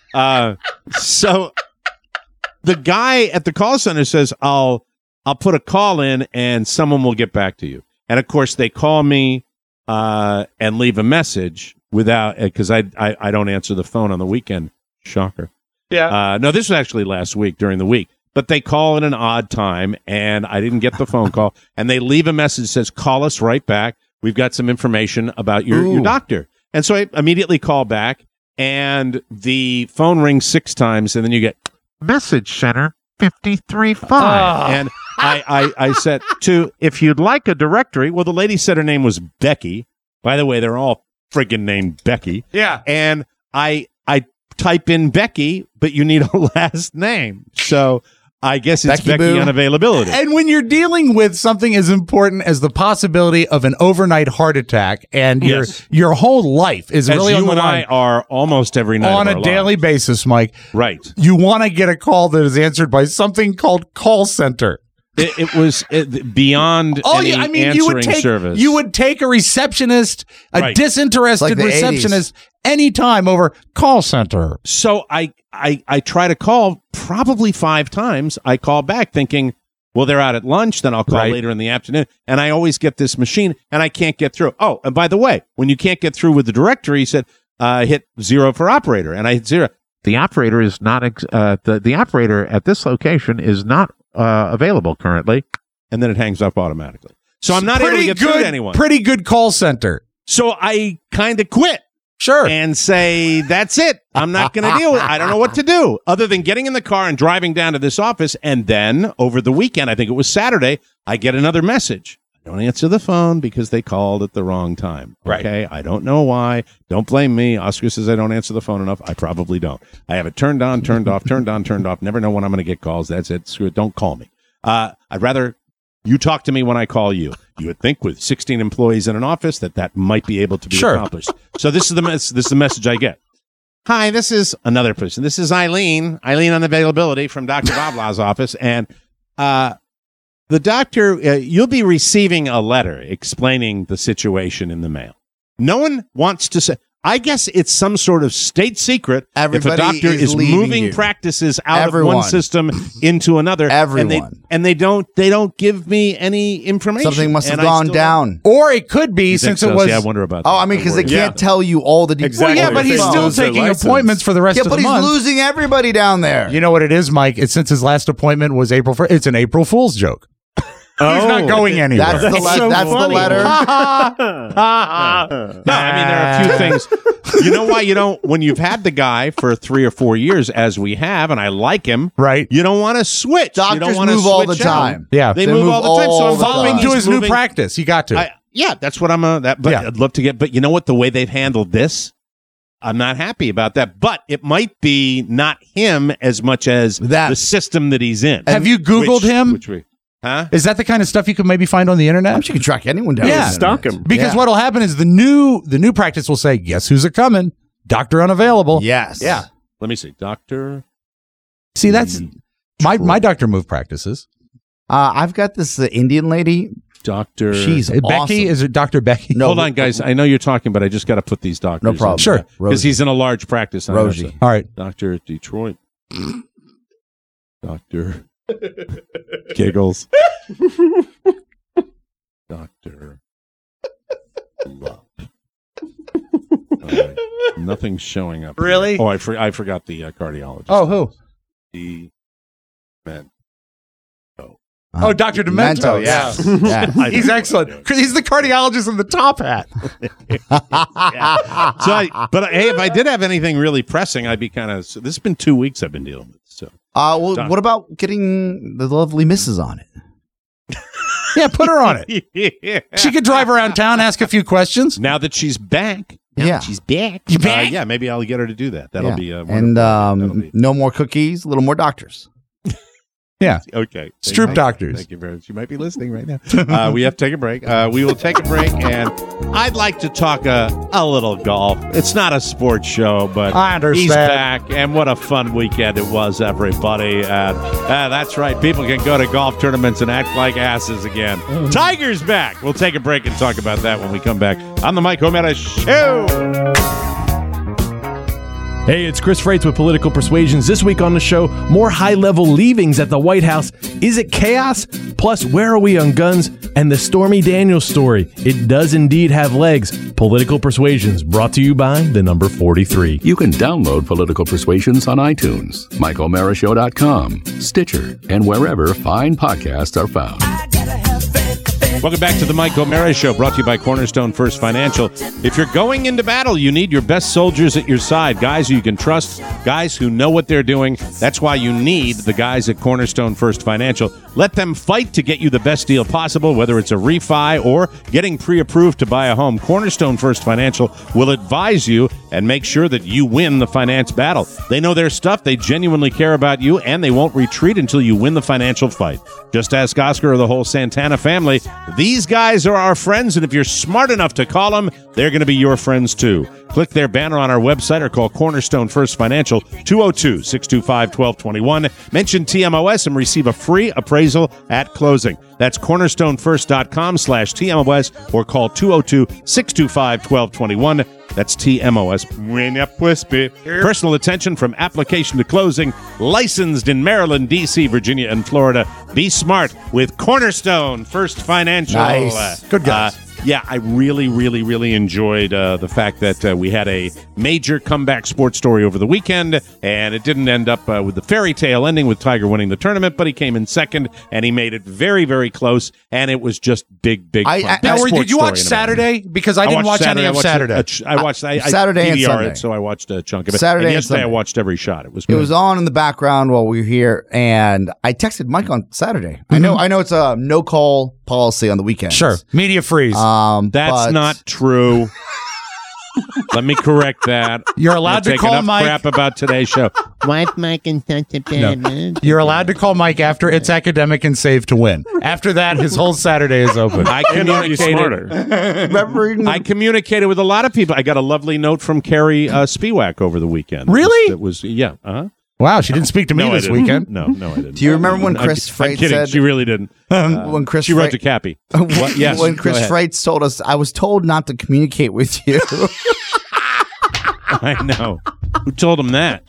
So the guy at the call center says, I'll put a call in and someone will get back to you. And of course, they call me and leave a message because I don't answer the phone on the weekend. Shocker. Yeah. No, this was actually last week during the week. But they call at an odd time, and I didn't get the phone call. And they leave a message that says, call us right back. We've got some information about your doctor. And so I immediately call back, and the phone rings 6 times, and then you get, message center 53.5. And I said, if you'd like a directory, well, the lady said her name was Becky. By the way, they're all friggin' named Becky. Yeah. And I type in Becky, but you need a last name. So I guess it's Becky unavailability. And when you're dealing with something as important as the possibility of an overnight heart attack, and your whole life is really on the line, I are almost every night on a daily basis, Mike. Right. You want to get a call that is answered by something called call center. It was beyond answering service. You would take a receptionist, a disinterested receptionist, anytime over call center. So I try to call probably 5 times. I call back thinking, well, they're out at lunch. Then I'll call later in the afternoon. And I always get this machine, and I can't get through. Oh, and by the way, when you can't get through with the directory, he said, hit 0 for operator. And I hit 0. The operator is not, the operator at this location is not available currently. And then it hangs up automatically. So I'm not able to get through to anyone. Pretty good call center. So I kind of quit. Sure. And say, that's it. I'm not going to deal with it. I don't know what to do other than getting in the car and driving down to this office. And then over the weekend, I think it was Saturday, I get another message. I don't answer the phone because they called at the wrong time. Right. Okay. I don't know why. Don't blame me. Oscar says I don't answer the phone enough. I probably don't. I have it turned on, turned off, turned on, turned off. Never know when I'm going to get calls. That's it. Screw it. Don't call me. I'd rather you talk to me when I call you. You would think with 16 employees in an office that might be able to be accomplished. So this is the message I get. Hi, this is another person. This is Eileen. Eileen on availability from Dr. Boblaw's office. And the doctor, you'll be receiving a letter explaining the situation in the mail. No one wants to say. I guess it's some sort of state secret Everybody if a doctor is moving practices out of one system into another. And they don't give me any information. Something must have gone down. Or it could be, since it was... Yeah, I wonder about that. Oh, I mean, because they can't tell you all the details. Exactly. Well, yeah, but he's still taking appointments for the rest of the month. Yeah, but he's losing everybody down there. You know what it is, Mike? It's since his last appointment was April 1st. It's an April Fool's joke. He's not going anywhere. That's the letter. No, I mean, there are a few things. You know why you don't? When you've had the guy for 3 or 4 years, as we have, and I like him, right? You don't want to switch. Doctors you don't want move to all the switch time. Out. Yeah, they move all the time. So I'm following to his new practice. You got to. Yeah, that's what I'm. But I'd love to get. But you know what? The way they've handled this, I'm not happy about that. But it might be not him as much as the system that he's in. Have you Googled him? Huh? Is that the kind of stuff you can maybe find on the internet? I'm sure you can track anyone down. Yeah, stalk him. Because what'll happen is the new practice will say, "Guess who's a coming? Doctor unavailable." Yes. Yeah. Let me see, Doctor. See, that's my doctor move practices. I've got this Indian lady. Doctor. She's awesome. Becky. Is it Dr. Becky? No, hold on, guys. I know you're talking, but I just got to put these doctors. No problem. in. Sure, because he's in a large practice. Rosie. All right, Doctor Detroit. Doctor. Giggles. Doctor. Love. Right. Nothing's showing up. Really? Oh, I forgot the cardiologist. Oh, who? The man. Oh, Dr. Demento. Yeah. He's excellent. He's the cardiologist in the top hat. But hey, if I did have anything really pressing, I'd be kind of. So this has been 2 weeks I've been dealing with. So, what about getting the lovely missus on it? Yeah, put her on it. Yeah. She could drive around town, ask a few questions. Now that she's back. She's back. Yeah, maybe I'll get her to do that. That'll be and no more cookies, a little more doctors. Yeah. Okay. Stroop doctors. Thank you very much. You might be listening right now. We have to take a break. We will take a break, and I'd like to talk a little golf. It's not a sports show, but I understand. He's back, and what a fun weekend it was, everybody. And that's right. People can go to golf tournaments and act like asses again. Tiger's back. We'll take a break and talk about that when we come back on the Mike O'Mara Show. Hey, it's Chris Freitz with Political Persuasions. This week on the show, more high-level leavings at the White House. Is it chaos? Plus, where are we on guns? And the Stormy Daniels story. It does indeed have legs. Political Persuasions, brought to you by the number 43. You can download Political Persuasions on iTunes, MikeO'MaraShow.com, Stitcher, and wherever fine podcasts are found. Welcome back to the Mike O'Mara Show, brought to you by Cornerstone First Financial. If you're going into battle, you need your best soldiers at your side, guys who you can trust, guys who know what they're doing. That's why you need the guys at Cornerstone First Financial. Let them fight to get you the best deal possible, whether it's a refi or getting pre-approved to buy a home. Cornerstone First Financial will advise you and make sure that you win the finance battle. They know their stuff, they genuinely care about you, and they won't retreat until you win the financial fight. Just ask Oscar or the whole Santana family. These guys are our friends, and if you're smart enough to call them, they're going to be your friends too. Click their banner on our website or call Cornerstone First Financial 202-625-1221. Mention TMOS and receive a free appraisal at closing. That's cornerstonefirst.com/TMOS or call 202-625-1221. That's TMOS. Personal attention from application to closing. Licensed in Maryland, D.C., Virginia, and Florida. Be smart with Cornerstone First Financial. Nice. Good guys. Yeah, I really, really, really enjoyed the fact that we had a major comeback sports story over the weekend, and it didn't end up with the fairy tale ending with Tiger winning the tournament, but he came in second, and he made it very, very close, and it was just big, big fun. Did you watch Saturday? Because I didn't watch any of Saturday. I watched Saturday and Sunday. So I watched a chunk of it. Saturday and and yesterday Sunday. I watched every shot. It was on in the background while we were here, and I texted Mike on Saturday. I know it's a no-call policy on the weekends. Sure. Media freeze. That's not true. Let me correct that. You're allowed to call Mike. Crap about today's show. Why's Mike in such a bad mood? You're allowed to call Mike after it's academic and save to win. After that, his whole Saturday is open. I communicated with a lot of people. I got a lovely note from Carrie Spiewak over the weekend. Really? It was yeah. Wow, she didn't speak to me this weekend. No, I didn't. Do you remember when Chris Freitz said... She really didn't. When Chris she wrote to Cappy. Yes, when Chris Freitz told us, I was told not to communicate with you. I know. Who told him that?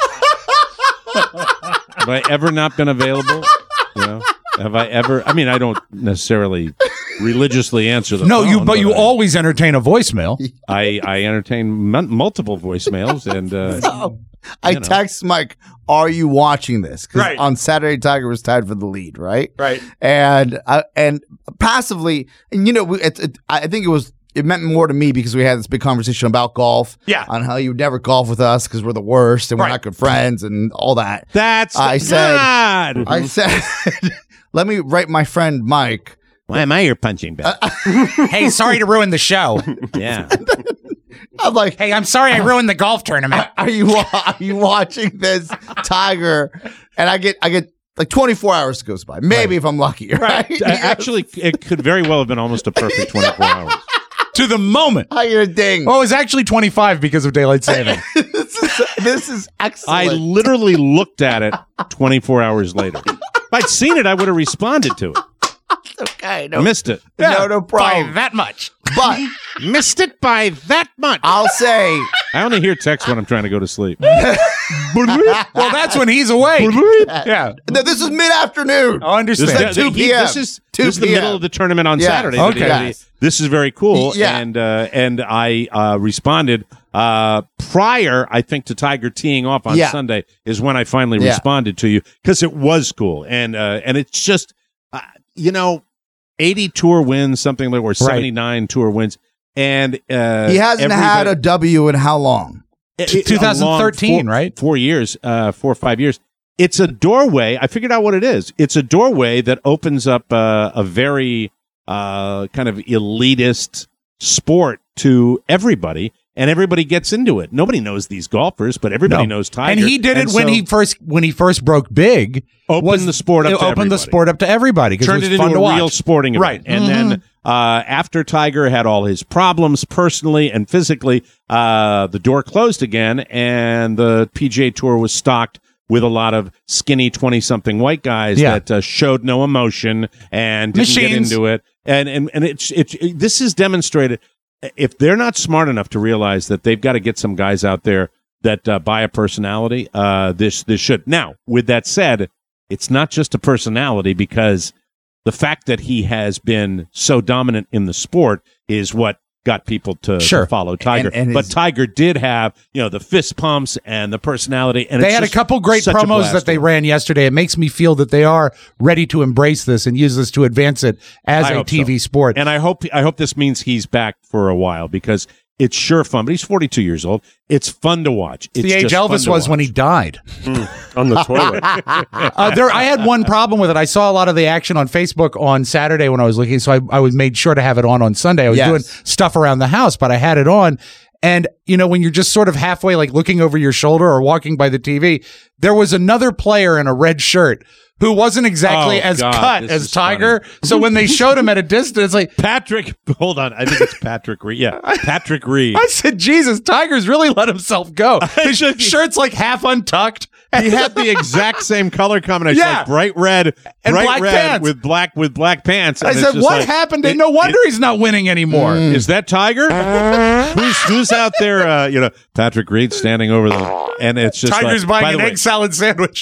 Have I ever not been available? You know? Have I ever? I mean, I don't necessarily religiously answer the phone. But you always entertain a voicemail. I entertain multiple voicemails, and I text Mike, "Are you watching this?" Because on Saturday, Tiger was tied for the lead, right? Right. And passively, and I think it was it meant more to me because we had this big conversation about golf. Yeah. On how you would never golf with us because we're the worst and we're not good friends and all that. I said, let me write my friend Mike. Why am I your punching bag? Hey, sorry to ruin the show. Yeah. I'm like, hey, I'm sorry I ruined the golf tournament. Are you watching this, Tiger? And I get like 24 hours goes by, maybe if I'm lucky. Right? Actually, it could very well have been almost a perfect 24 hours. To the moment. I get a ding. Well, it was actually 25 because of daylight saving. This is excellent. I literally looked at it 24 hours later. If I'd seen it, I would have responded to it. Okay, Missed it. No problem. By that much. But missed it by that much. I'll say I only hear text when I'm trying to go to sleep. Well, that's when he's awake. Yeah. No, this is mid-afternoon. I understand. This is 2 p.m. This is the middle of the tournament on Saturday. Okay. Yes. This is very cool. Yeah. And I responded prior, I think, to Tiger teeing off on Sunday is when I finally responded to you because it was cool. And it's just, 80 tour wins, something like, or 79 tour wins. And he hasn't had a W in how long? 2013, right? 4 years, 4 or 5 years. It's a doorway. I figured out what it is. It's a doorway that opens up a very kind of elitist sport to everybody, and everybody gets into it. Nobody knows these golfers, but everybody knows Tiger. And he did it when he first broke big. Opened the sport up to everybody. Turned it into a real sporting event. Right. And then after Tiger had all his problems personally and physically, the door closed again, and the PGA Tour was stocked with a lot of skinny 20-something white guys that showed no emotion and didn't get into it. And this is demonstrated. If they're not smart enough to realize that they've got to get some guys out there that buy a personality, this should. Now, with that said, it's not just a personality, because the fact that he has been so dominant in the sport is what got people to follow Tiger. But Tiger did have, the fist pumps and the personality. And they had a couple great promos that they ran yesterday. It makes me feel that they are ready to embrace this and use this to advance it as a TV sport. And I hope this means he's back for a while, because it's sure fun. But he's 42 years old. It's fun to watch. It's the age Elvis was when he died. On the toilet. I had one problem with it. I saw a lot of the action on Facebook on Saturday when I was looking, so I was made sure to have it on Sunday. I was doing stuff around the house, but I had it on. And, when you're just sort of halfway, like looking over your shoulder or walking by the TV, there was another player in a red shirt who wasn't exactly cut as Tiger. Funny. So when they showed him at a distance, like hold on. I think it's Patrick Reed. Yeah, Patrick Reed. I said, Jesus, Tiger's really let himself go. His shirt's like half untucked. He had the exact same color combination, like bright red and black pants. with black pants. I said, what happened? And no wonder he's not winning anymore. Is that Tiger? who's out there? Patrick Reed standing over them, and it's just Tiger's buying an egg salad sandwich.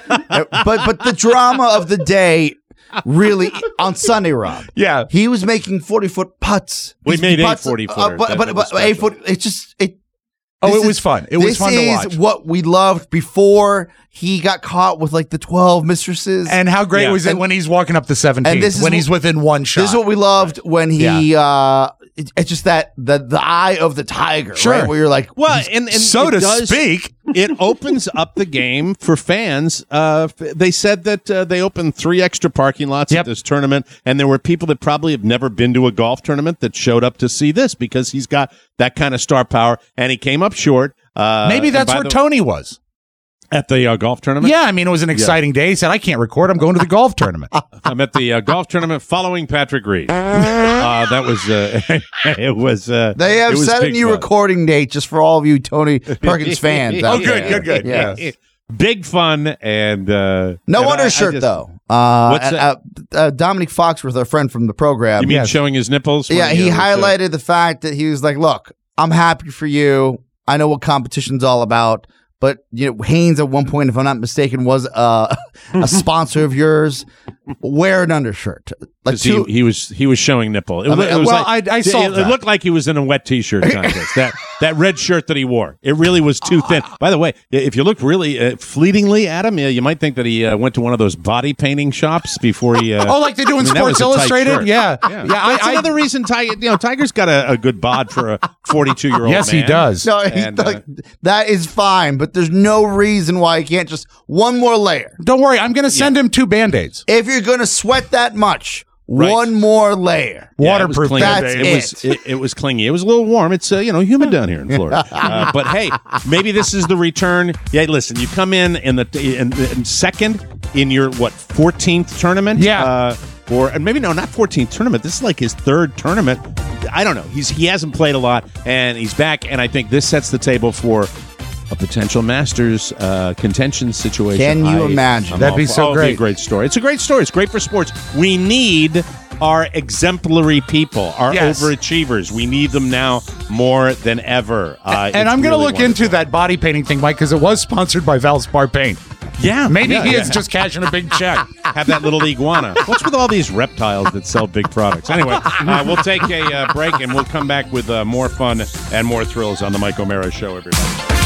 but the drama of the day. Really, on Sunday, Rob. Yeah. He was making 40-foot putts. We made 8 40-footers. But 8 foot, it was fun. It was fun to watch. This is what we loved before he got caught with like the 12 mistresses. And how great was it when he's walking up the 17th, when he's within one shot. This is what we loved when he, it's just that the eye of the Tiger, right? Where you're like, well, and so to speak. It opens up the game for fans. They said that they opened 3 extra parking lots at this tournament, and there were people that probably have never been to a golf tournament that showed up to see this because he's got that kind of star power, and he came up short. Maybe that's where Tony was. At the golf tournament? Yeah, I mean, it was an exciting day. He said, I can't record. I'm going to the golf tournament. I'm at the golf tournament following Patrick Reed. That was, it was. They have set a new recording date just for all of you Tony Perkins fans. Good. Yeah. Big fun. And no undershirt, though. Dominic Foxworth, our friend from the program. You mean showing his nipples? Yeah, he highlighted the fact that he was like, look, I'm happy for you. I know what competition's all about. but Hanes at one point, if I'm not mistaken, was a sponsor of yours. Wear an undershirt. Like he was showing nipple. I saw it looked like he was in a wet T-shirt contest. that red shirt that he wore, it really was too thin. By the way, if you look really fleetingly at him, you might think that he went to one of those body painting shops before he. Like they do in Sports Illustrated. Yeah. That's another reason. Tiger's got a good bod for a 42-year-old. Yes, man. he does. No, that is fine, but there's no reason why he can't just one more layer. Don't worry, I'm going to send him 2 Band-Aids. If you're going to sweat that much, one more layer. Waterproof. It was clingy. It was a little warm. It's humid down here in Florida. But hey, maybe this is the return. Yeah, listen, you come in second in your 14th tournament. Yeah. Or maybe not 14th tournament. This is like his 3rd tournament. I don't know. He hasn't played a lot, and he's back. And I think this sets the table for a potential Masters contention situation. Can you imagine? That'd be so great. It'd be a great story. It's a great story. It's great for sports. We need our exemplary people, our overachievers. We need them now more than ever. And I'm going to look into that body painting thing, Mike, because it was sponsored by Valspar Paint. Yeah. Maybe he is just cashing a big check. Have that little iguana. What's with all these reptiles that sell big products? Anyway, we'll take a break, and we'll come back with more fun and more thrills on the Mike O'Mara Show, everybody.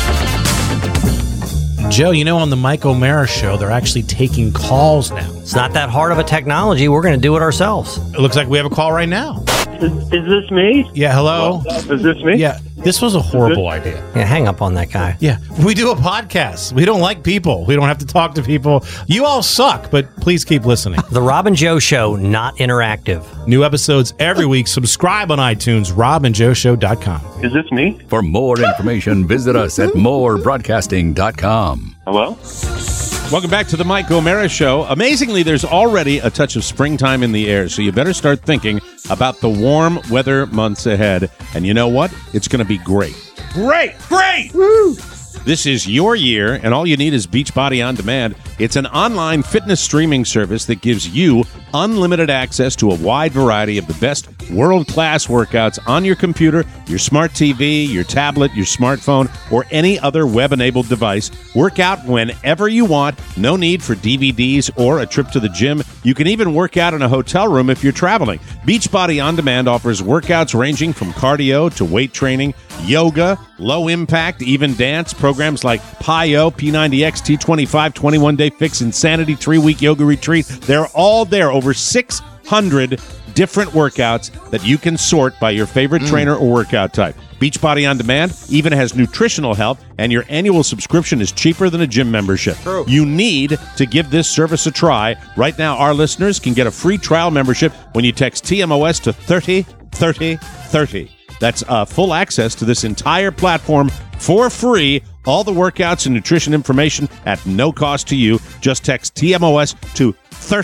Joe, on the Mike O'Mara Show, they're actually taking calls now. It's not that hard of a technology. We're going to do it ourselves. It looks like we have a call right now. Is this me? Yeah, hello? Is this me? Yeah, this was a horrible idea. Yeah, hang up on that guy. Yeah, we do a podcast. We don't like people. We don't have to talk to people. You all suck, but please keep listening. The Rob and Joe Show, not interactive. New episodes every week. Subscribe on iTunes, robandjoeshow.com. Is this me? For more information, visit us at morebroadcasting.com. Hello? Welcome back to the Mike O'Mara Show. Amazingly, there's already a touch of springtime in the air, so you better start thinking about the warm weather months ahead. And you know what? It's going to be great. Great! Woo! This is your year, and all you need is Beachbody On Demand. It's an online fitness streaming service that gives you unlimited access to a wide variety of the best world-class workouts on your computer, your smart TV, your tablet, your smartphone, or any other web-enabled device. Work out whenever you want. No need for DVDs or a trip to the gym. You can even work out in a hotel room if you're traveling. Beachbody On Demand offers workouts ranging from cardio to weight training, yoga, low impact, even dance, programs like PiYo, P90X, T25, 21-Day Fix, Insanity, 3-Week Yoga Retreat. They're all there. Over 600 different workouts that you can sort by your favorite trainer or workout type. Beachbody On Demand even has nutritional help, and your annual subscription is cheaper than a gym membership. True. You need to give this service a try. Right now, our listeners can get a free trial membership when you text TMOS to 303030. That's full access to this entire platform for free. All the workouts and nutrition information at no cost to you. Just text TMOS to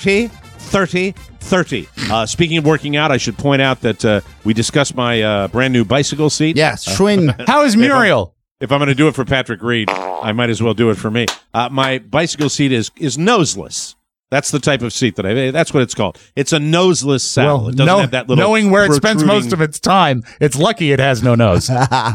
303030. Speaking of working out, I should point out that we discussed my brand new bicycle seat. Yes, Schwinn. How is Muriel? If I'm going to do it for Patrick Reed, I might as well do it for me. My bicycle seat is noseless. That's the type of seat that's what it's called. It's a noseless saddle. Well, it doesn't have that little knowing where it spends most of its time, it's lucky it has no nose.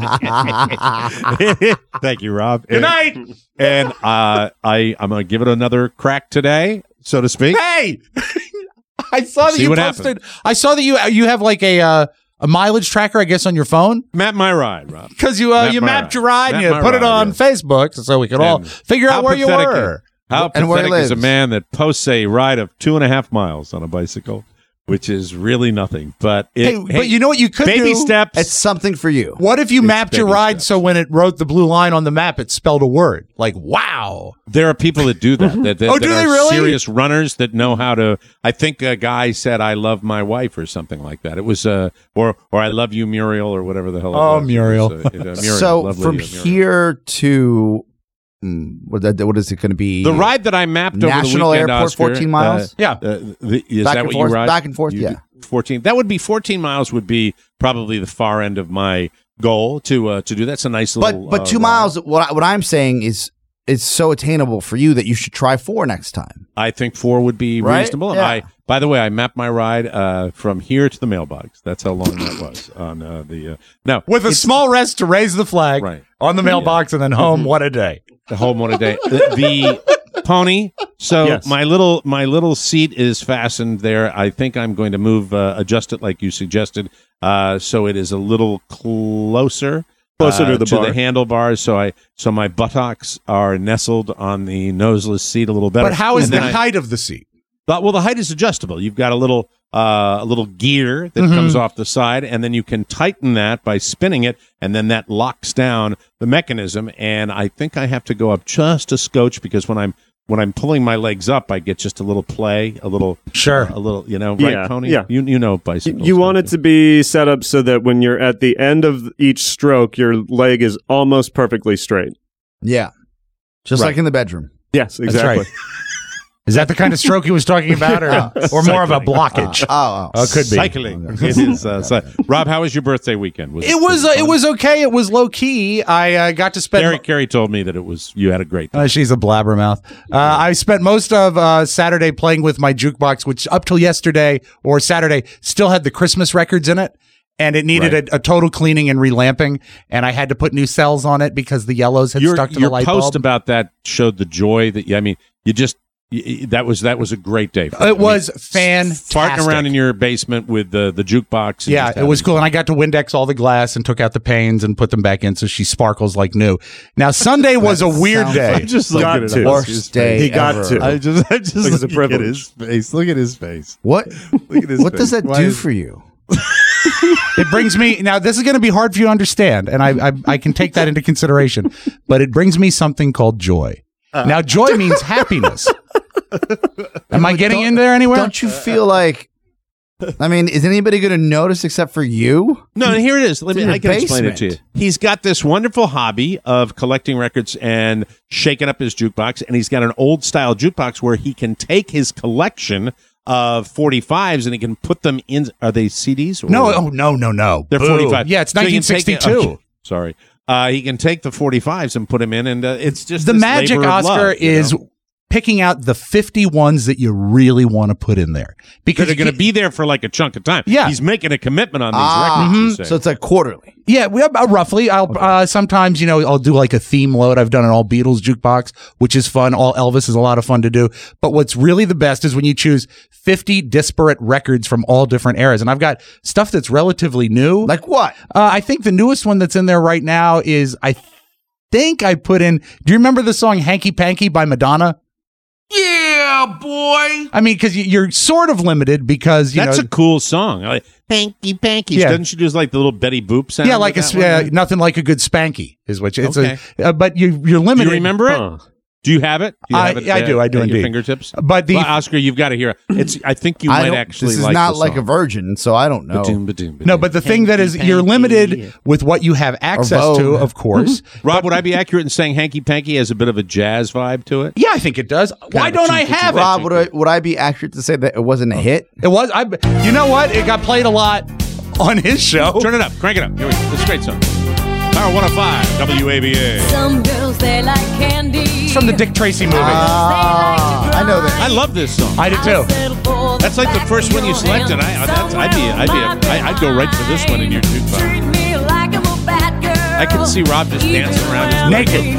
Thank you, Rob. Good night. And I'm going to give it another crack today, so to speak. Hey, I saw that you posted. I saw that you have like a mileage tracker, I guess, on your phone. Map my ride, Rob. Because you mapped your ride and you put it on Facebook so we could all figure out where you were. How pathetic is a man that posts a ride of 2.5 miles on a bicycle, which is really nothing. But but you know what you could baby do? Steps. It's something for you. What if you mapped your ride so when it wrote the blue line on the map, it spelled a word like "wow"? There are people that do that. that do they really? Serious runners that know how to. I think a guy said, "I love my wife" or something like that. It was or "I love you, Muriel" or whatever the hell. Oh, Muriel. Muriel. So lovely, from here to. What is it going to be? The ride that I mapped over National the weekend, Airport, Oscar, 14 miles? Yeah. Is back that what and forth, you ride? Back and forth, yeah. 14. That would be 14 miles would be probably the far end of my goal to do. That's a nice little. But 2 miles, what I'm saying is so attainable for you that you should try 4 next time. I think 4 would be reasonable. Yeah. By the way, I mapped my ride from here to the mailbox. That's how long that was on the. Now with a small rest to raise the flag on the mailbox and then home. What a day! The whole one a day. The pony. So Yes. my little seat is fastened there. I think I'm going to move, adjust it like you suggested, so it is a little closer To the bar. handlebars. So my buttocks are nestled on the noseless seat a little better. But how is And the then height of the seat? Well, the height is adjustable. You've got a little gear that comes off the side, and then you can tighten that by spinning it, and then that locks down the mechanism. And I think I have to go up just a scotch because when I'm pulling my legs up, I get just a little play, a little, right, Yeah, Tony? yeah. You know bicycles. You want it to be set up so that when you're at the end of each stroke, your leg is almost perfectly straight. Yeah. Just Right. like in the bedroom. Yes, exactly. right. Is that the kind of stroke he was talking about, or more of a blockage? Oh, it could be. Cycling. It is. Rob, how was your birthday weekend? It was okay. It was low key. I got to spend. Carrie told me that you had a great time. She's a blabbermouth. I spent most of Saturday playing with my jukebox, which up till yesterday or Saturday still had the Christmas records in it. And it needed a total cleaning and relamping, and I had to put new cells on it because the yellows had stuck to the light bulb. Your post about that showed the joy that that was a great day. It was fantastic. Farting around in your basement with the jukebox. Yeah, it was cool. And I got to Windex all the glass and took out the panes and put them back in so she sparkles like new. Now, Sunday was a weird day. I just look at it. Worst day He got ever. to. I just It's a look at privilege. his face. Look at his face. What? Look at his What face. does that Why do is- for you? It brings me now. This is going to be hard for you to understand, and I can take that into consideration. But it brings me something called joy. Now, joy means happiness. Am I getting in there anywhere? Don't you feel like? I mean, is anybody going to notice except for you? No, and here it is. in your I can explain it to you. basement. He's got this wonderful hobby of collecting records and shaking up his jukebox, and he's got an old style jukebox where he can take his collection of 45s and he can put them in. Are they CDs? Or? No. They're Boo. 45. Yeah, it's So he can take 1962. okay, sorry. He can take the 45s and put them in, and it's just The this magic, labor of Oscar, love, you is know? picking out the 50 ones that you really want to put in there because They're going to be there for like a chunk of time. Yeah. He's making a commitment on these records. you say. So it's like quarterly. Yeah, roughly. I'll sometimes, I'll do like a theme load. I've done an all Beatles jukebox, which is fun. All Elvis is a lot of fun to do. But what's really the best is when you choose 50 disparate records from all different eras. And I've got stuff that's relatively new. Like what? I think the newest one that's in there right now is, I think I put in, do you remember the song Hanky Panky by Madonna? Yeah, boy. I mean, because you're sort of limited because, That's a cool song. Like, Hanky Panky. Yeah. Doesn't she do like the little Betty Boop sound? yeah, like with that one? nothing like a good spanky is what it's Okay. but you're Do limited. you remember it? Huh. Do you have it? Do you have it I do at indeed. your fingertips. But the Well, Oscar, you've got to hear it. It's. I think you might actually. This is like not the like song. a virgin, so I don't know. Ba-doom, ba-doom, No, but the thing that is, you're limited with what you have access Vogue. to, of course. Rob, would I be accurate in saying Hanky Panky has a bit of a jazz vibe to it? Yeah, I think it does. Why of don't I cheap, have it? Rob, would I be accurate to say that it wasn't a hit? It was. You know what? It got played a lot on his show. Turn it up. Crank it up. Here we go. It's a great song. Power 105, WABA. Some girls they like candy. It's from the Dick Tracy movie. I know that. I love this song. I did too. That's like the first one you selected. I'd go right for this one in your jukebox. I can see Rob just dancing around his Naked.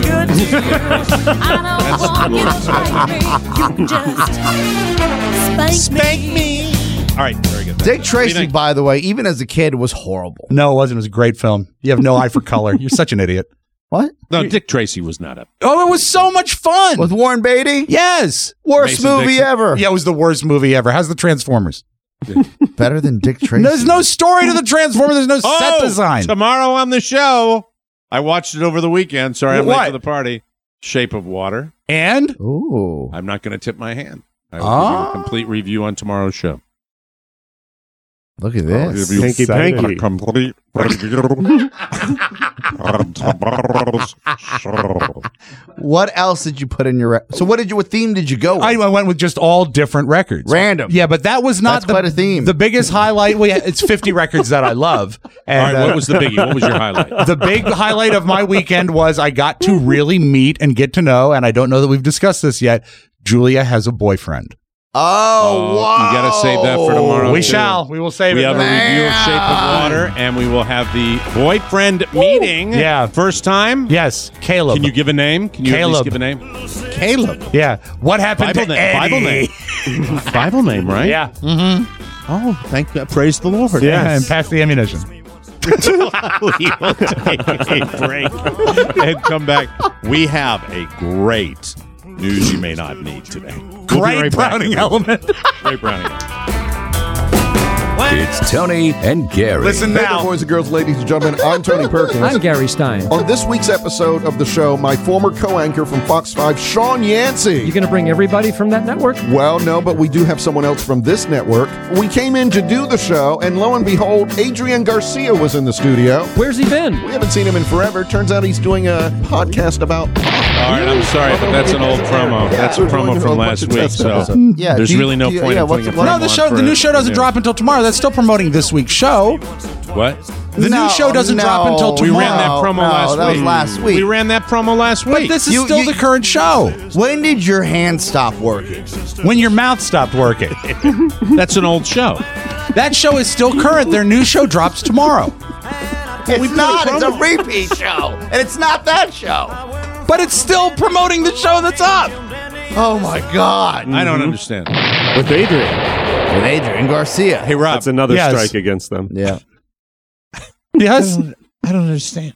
Spank me. All right, very good. Dick Tracy, by the way, even as a kid, was horrible. No, it wasn't. It was a great film. You have no eye for color. You're such an idiot. What? No, Dick Tracy was not up. Oh, it was so much fun. With Warren Beatty? Yes. Worst Mason movie Dixon. ever. Yeah, it was the worst movie ever. How's the Transformers? Better than Dick Tracy. There's no story to the Transformers. There's no set design. Tomorrow on the show, I watched it over the weekend. Sorry, I'm late What? for the party. Shape of Water. And? Ooh. I'm not going to tip my hand. I will give you a complete review on tomorrow's show. Look at this. Give you Hanky Panky. a complete review on tomorrow's show. What else did you put in your? So what theme did you go with? I went with just all different records. Random. Yeah, but that was not That's quite a theme. The biggest highlight. Well, yeah, it's 50 records that I love. And, All right, what was the biggie? What was your highlight? The big highlight of my weekend was I got to really meet and get to know, and I don't know that we've discussed this yet, Julia has a boyfriend. Oh, wow. You got to save that for tomorrow. We too. shall. We will save We it. have a review of Shape of Water, and we will have the boyfriend meeting. Yeah. First time? Yes. Caleb. Can you give a name? Can you at least give a name? Caleb. Yeah. What happened Bible to name. Eddie? Bible name. Bible name, right? Yeah. Mm-hmm. Oh, thank God. Praise the Lord. Yeah, and pass the ammunition. We will take a break and come back. We have a great news you may not need today. We'll be Great right back. Browning element. Great Browning. It's Tony and Gary. Listen Hey now. there, boys and girls, ladies and gentlemen. I'm Tony Perkins. I'm Gary Stein. On this week's episode of the show, my former co-anchor from Fox 5, Sean Yancey. You going to bring everybody from that network? Well, no, but we do have someone else from this network. We came in to do the show, and lo and behold, Adrian Garcia was in the studio. Where's he been? We haven't seen him in forever. Turns out he's doing a podcast about... All right, I'm sorry, but that's an old promo. That's a promo from last week, so Yeah, there's do you- really no do you- point yeah, in putting a what's- promo No, the new show doesn't drop until tomorrow. That's still promoting this week's show. What? The new show doesn't drop until We tomorrow. ran that promo last that week. was last week. We ran that promo last But week. this is still the current show. When did your hand stop working? When your mouth stopped working. That's an old show. That show is still current. Their new show drops tomorrow. It's not. It's a repeat show. And it's not that show. But it's still promoting the show that's up. Oh, my God. I don't understand. With Adrian. With Adrian Garcia. Hey, Rob. That's another Yes. strike against them. Yeah. Yes. I don't understand.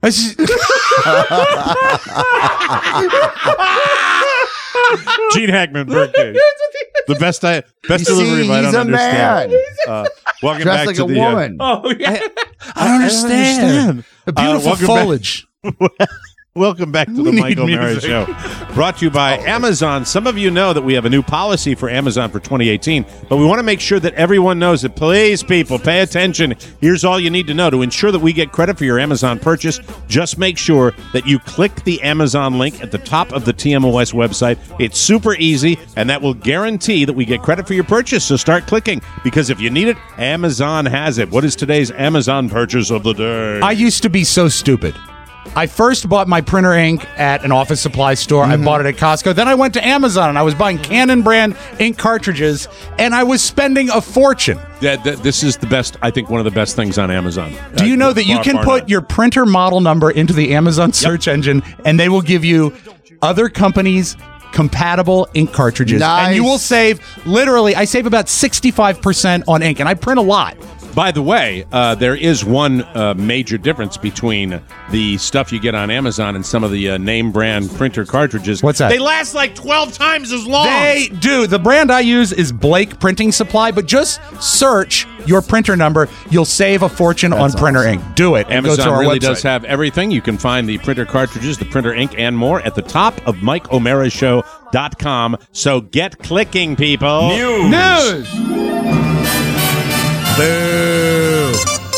Gene Hackman birthday. The best delivery. I don't he's a understand. man. Welcome Dressed back like to a the woman. Oh, yeah. I don't understand. A beautiful welcome back. foliage. Welcome back to the need Michael Mara music. Show. Brought to you by Amazon. Some of you know that we have a new policy for Amazon for 2018, but we want to make sure that everyone knows it. Please, people, pay attention. Here's all you need to know. To ensure that we get credit for your Amazon purchase, just make sure that you click the Amazon link at the top of the TMOS website. It's super easy, and that will guarantee that we get credit for your purchase. So start clicking, because if you need it, Amazon has it. What is today's Amazon purchase of the day? I used to be so stupid. I first bought my printer ink at an office supply store. I bought it at Costco. Then I went to Amazon and I was buying Canon brand ink cartridges, and I was spending a fortune. This is the best, I think, one of the best things on Amazon. Do you know that you can put your printer model number into the Amazon search engine, and they will give you other companies' compatible ink cartridges? Nice. And you will save, literally, I save about 65% on ink, and I print a lot. By the way, there is one major difference between the stuff you get on Amazon and some of the name brand printer cartridges. What's that? They last like 12 times as long. They do. The brand I use is Blake Printing Supply, but just search your printer number. You'll save a fortune on printer ink. Do it. And go to Amazon our really website. does have everything. You can find the printer cartridges, the printer ink, and more at the top of MikeO'MaraShow.com. So get clicking, people. News. Boo.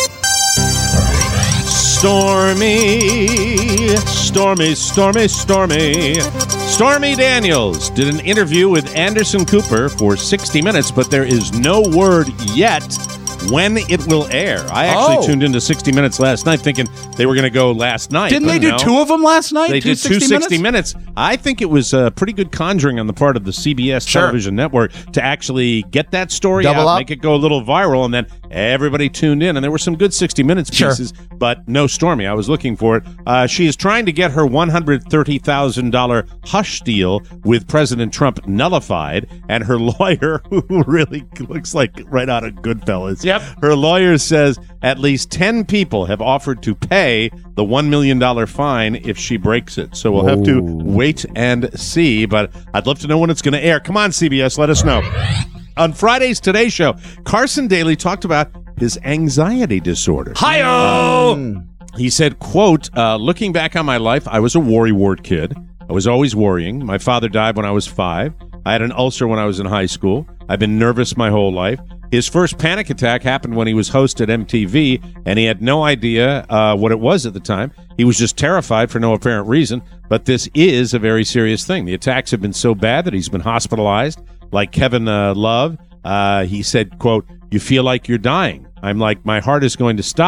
Stormy Daniels did an interview with Anderson Cooper for 60 Minutes, but there is no word yet when it will air. I actually tuned into 60 Minutes last night thinking they were going to go last night. Didn't they do no. two of them last night? They did two 60 minutes. I think it was a pretty good conjuring on the part of the CBS television network to actually get that story Double out, up. make it go a little viral, and then everybody tuned in. And there were some good 60 Minutes pieces, but no Stormy. I was looking for it. She is trying to get her $130,000 hush deal with President Trump nullified, and her lawyer, who really looks like right out of Goodfellas, her lawyer says at least 10 people have offered to pay the $1 million fine if she breaks it. So we'll have to wait and see, but I'd love to know when it's going to air. Come on, CBS, let us know. On Friday's Today Show, Carson Daly talked about his anxiety disorder. Hi-oh! He said, quote, looking back on my life, I was a worrywart kid. I was always worrying. My father died when I was 5. I had an ulcer when I was in high school. I've been nervous my whole life. His first panic attack happened when he was host at MTV, and he had no idea what it was at the time. He was just terrified for no apparent reason, but this is a very serious thing. The attacks have been so bad that he's been hospitalized. Like Kevin Love, he said, quote, you feel like you're dying. I'm like, my heart is going to stop,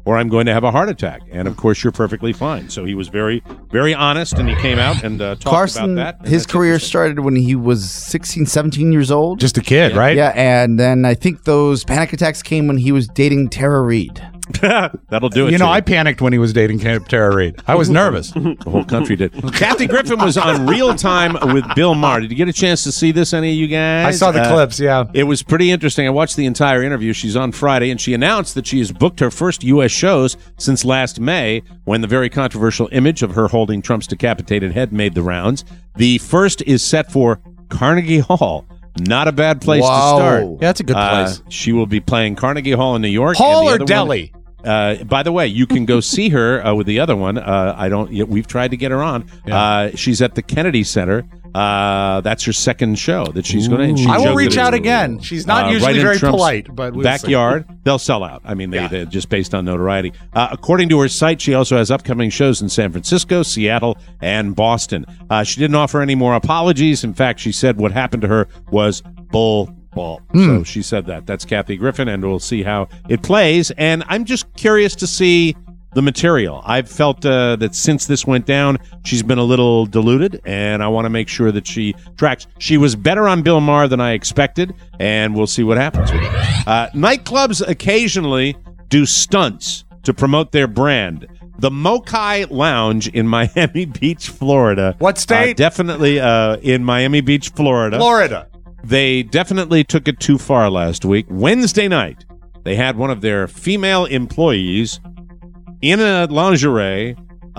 or I'm going to have a heart attack. And of course, you're perfectly fine. So he was very, very honest, and he came out and talked Carson, about that. His career started when he was 16, 17 years old. Just a kid, right? Yeah, and then I think those panic attacks came when he was dating Tara Reid. That'll do it. You know, I panicked when he was dating Tara Reid. I was nervous. The whole country did. Kathy Griffin was on Real Time with Bill Maher. Did you get a chance to see this, any of you guys? I saw the clips, yeah. It was pretty interesting. I watched the entire interview. She's on Friday, and she announced that she has booked her first U.S. shows since last May, when the very controversial image of her holding Trump's decapitated head made the rounds. The first is set for Carnegie Hall. Not a bad place to start. Yeah, that's a good place. She will be playing Carnegie Hall in New York. Hall or Delhi? By the way, you can go see her with the other one. We've tried to get her on. Yeah. She's at the Kennedy Center. That's her second show that she's going to. I will reach out again. She's not usually very polite, but we'll backyard, they'll sell out. I mean, they're just based on notoriety. According to her site, she also has upcoming shows in San Francisco, Seattle, and Boston. She didn't offer any more apologies. In fact, she said what happened to her was bull. So she said that. That's Kathy Griffin, and we'll see how it plays. And I'm just curious to see the material. I've felt that since this went down, she's been a little diluted, and I want to make sure that she tracks. She was better on Bill Maher than I expected, and we'll see what happens with it. Nightclubs occasionally do stunts to promote their brand. The Mokai Lounge in Miami Beach, Florida. What state? Definitely in Miami Beach, Florida. Florida. They definitely took it too far last week. Wednesday night, they had one of their female employees in a lingerie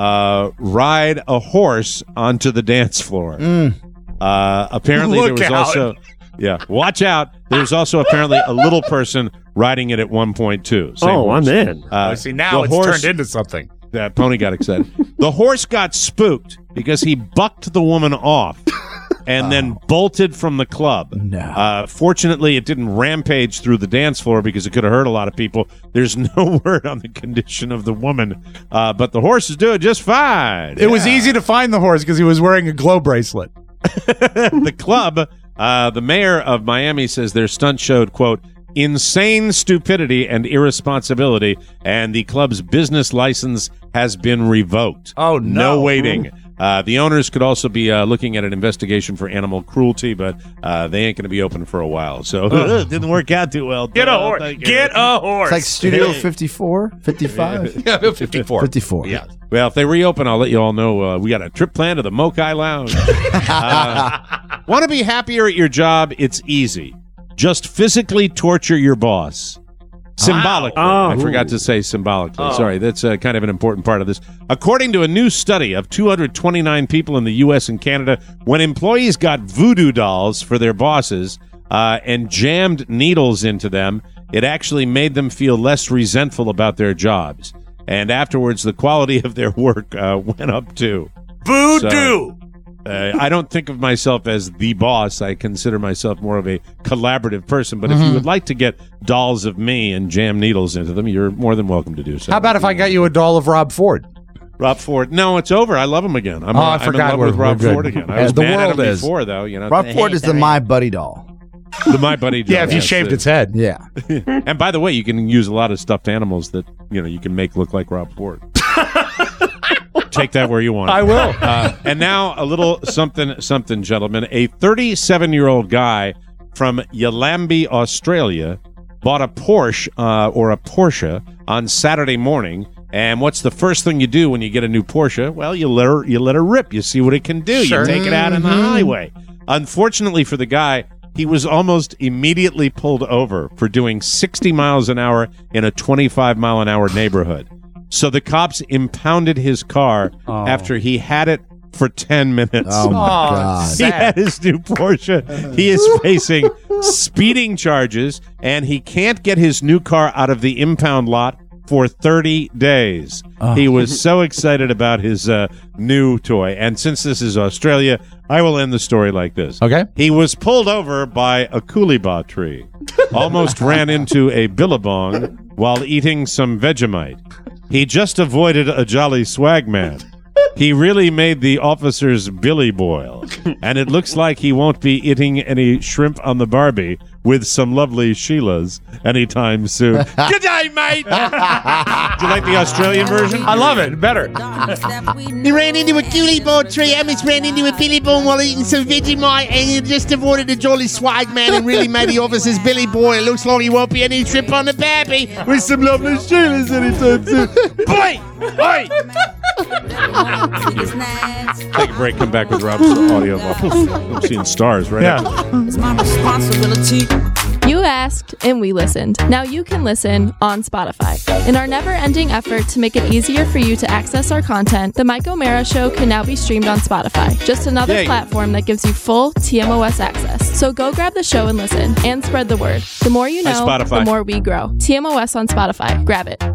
ride a horse onto the dance floor. Apparently, there was also... Yeah, watch out. There was also apparently a little person riding it at one point, too. I'm in. See, now it's turned into something. That pony got excited. The horse got spooked because he bucked the woman off and then bolted from the club. No. Fortunately, it didn't rampage through the dance floor because it could have hurt a lot of people. There's no word on the condition of the woman, but the horse is doing just fine. It was easy to find the horse because he was wearing a glow bracelet. The club, the mayor of Miami says their stunt showed, quote, insane stupidity and irresponsibility, and the club's business license has been revoked. Oh, no. No waiting. The owners could also be looking at an investigation for animal cruelty, but they ain't going to be open for a while. So it didn't work out too well. Get a horse. Get a horse. It's like Studio 54, 55? Yeah, 54. 54. Yeah. Well, if they reopen, I'll let you all know. We got a trip planned to the Mokai Lounge. Want to be happier at your job? It's easy. Just physically torture your boss. Symbolically. Wow. I forgot to say symbolically. Sorry, that's kind of an important part of this. According to a new study of 229 people in the U.S. and Canada, when employees got voodoo dolls for their bosses and jammed needles into them, it actually made them feel less resentful about their jobs. And afterwards, the quality of their work went up too. Voodoo! So, I don't think of myself as the boss. I consider myself more of a collaborative person. But if you would like to get dolls of me and jam needles into them, you're more than welcome to do so. How about if I got you a doll of Rob Ford? Rob Ford. No, it's over. I love him again. I forgot in love with Rob good. Ford again. I was the mad world at him is. before, though. You know, Rob Ford is the My Buddy doll. The My Buddy doll. Yeah, if you shaved its head. Yeah. And by the way, you can use a lot of stuffed animals that you can make look like Rob Ford. Take that where you want. I will. And now a little something, gentlemen. A 37-year-old guy from Yalambee, Australia, bought a Porsche on Saturday morning. And what's the first thing you do when you get a new Porsche? Well, you let her rip. You see what it can do. Sure. You take it out on the highway. Unfortunately for the guy, he was almost immediately pulled over for doing 60 miles an hour in a 25-mile-an-hour neighborhood. So the cops impounded his car after he had it for 10 minutes. Oh, my God. He had his new Porsche. He is facing speeding charges, and he can't get his new car out of the impound lot for 30 days. He was so excited about his new toy. And since this is Australia, I will end the story like this. Okay. He was pulled over by a coolibah tree, almost ran into a billabong while eating some Vegemite. He just avoided a jolly swag man. He really made the officers Billy boil. And it looks like he won't be eating any shrimp on the Barbie with some lovely Sheilas anytime soon. Good day, mate. Do you like the Australian version? I love it. Better. He ran into a cutie-board tree. Amos ran into a Billy Boy while eating some Vegemite, and he just avoided a jolly swag man and really made the officer's Billy Boy. It looks like he won't be any trip on the Barbie with some lovely Sheilas anytime soon. Boy! Oi! Take a break, come back with Rob's audio. I'm seeing stars right now. It's my responsibility. You asked, and we listened. Now you can listen on Spotify. In our never-ending effort to make it easier for you to access our content, The Mike O'Mara Show can now be streamed on Spotify. Just another platform that gives you full TMOS access. So go grab the show and listen, and spread the word. The more you know, the more we grow. TMOS on Spotify. Grab it.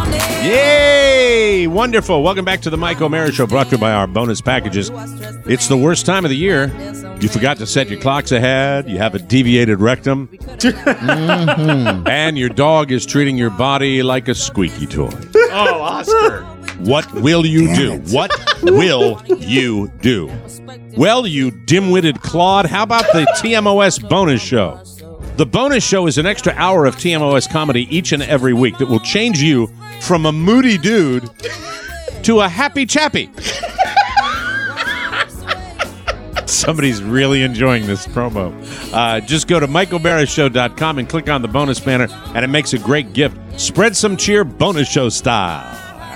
Yay! Wonderful. Welcome back to the Mike O'Mara Show, brought to you by our bonus packages. It's the worst time of the year. You forgot to set your clocks ahead. You have a deviated rectum. And your dog is treating your body like a squeaky toy. Oh, Oscar. What will you do? What will you do? Well, you dim-witted clod, how about the TMOS bonus show? The bonus show is an extra hour of TMOS comedy each and every week that will change you from a moody dude to a happy chappy. Somebody's really enjoying this promo. Just go to MikeO'MaraShow.com and click on the bonus banner, and it makes a great gift. Spread some cheer bonus show style.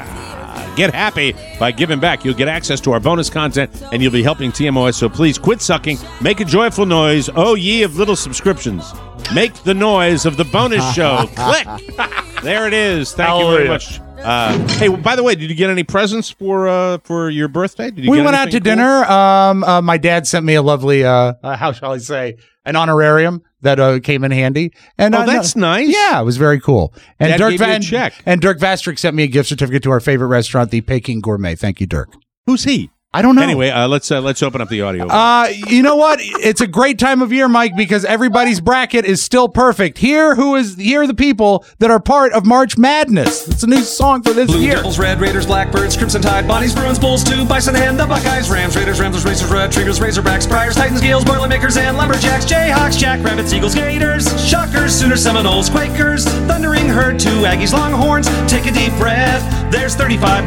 Get happy by giving back. You'll get access to our bonus content, and you'll be helping TMOS, so please quit sucking. Make a joyful noise, oh ye of little subscriptions. Make the noise of the bonus show. Click. There it is. Thank you very much. Hey, by the way, did you get any presents for your birthday? Did you we went out to dinner. My dad sent me a lovely, how shall I say, an honorarium that came in handy. And that's nice. Yeah, it was very cool. And Dad Dirk gave you a check. And Dirk Vastrick sent me a gift certificate to our favorite restaurant, the Peking Gourmet. Thank you, Dirk. Who's he? I don't know. Anyway, let's open up the audio. You know what? It's a great time of year, Mike, because everybody's bracket is still perfect. Here are the people that are part of March Madness. It's a new song for this Blue year. Devils, Red Raiders, Blackbirds, Crimson Tide, Bonnies, Bruins, Bulls, 2, Bison, and the Buckeyes, Rams, Raiders, Ramblers, Racers, Retrievers, Razorbacks, Friars, Titans, Gales, Boilermakers, and Lumberjacks, Jayhawks, Jackrabbits, Eagles, Gators, Shockers, Sooners, Seminoles, Quakers, Thundering Herd, 2 Aggies, Longhorns. Take a deep breath. There's 35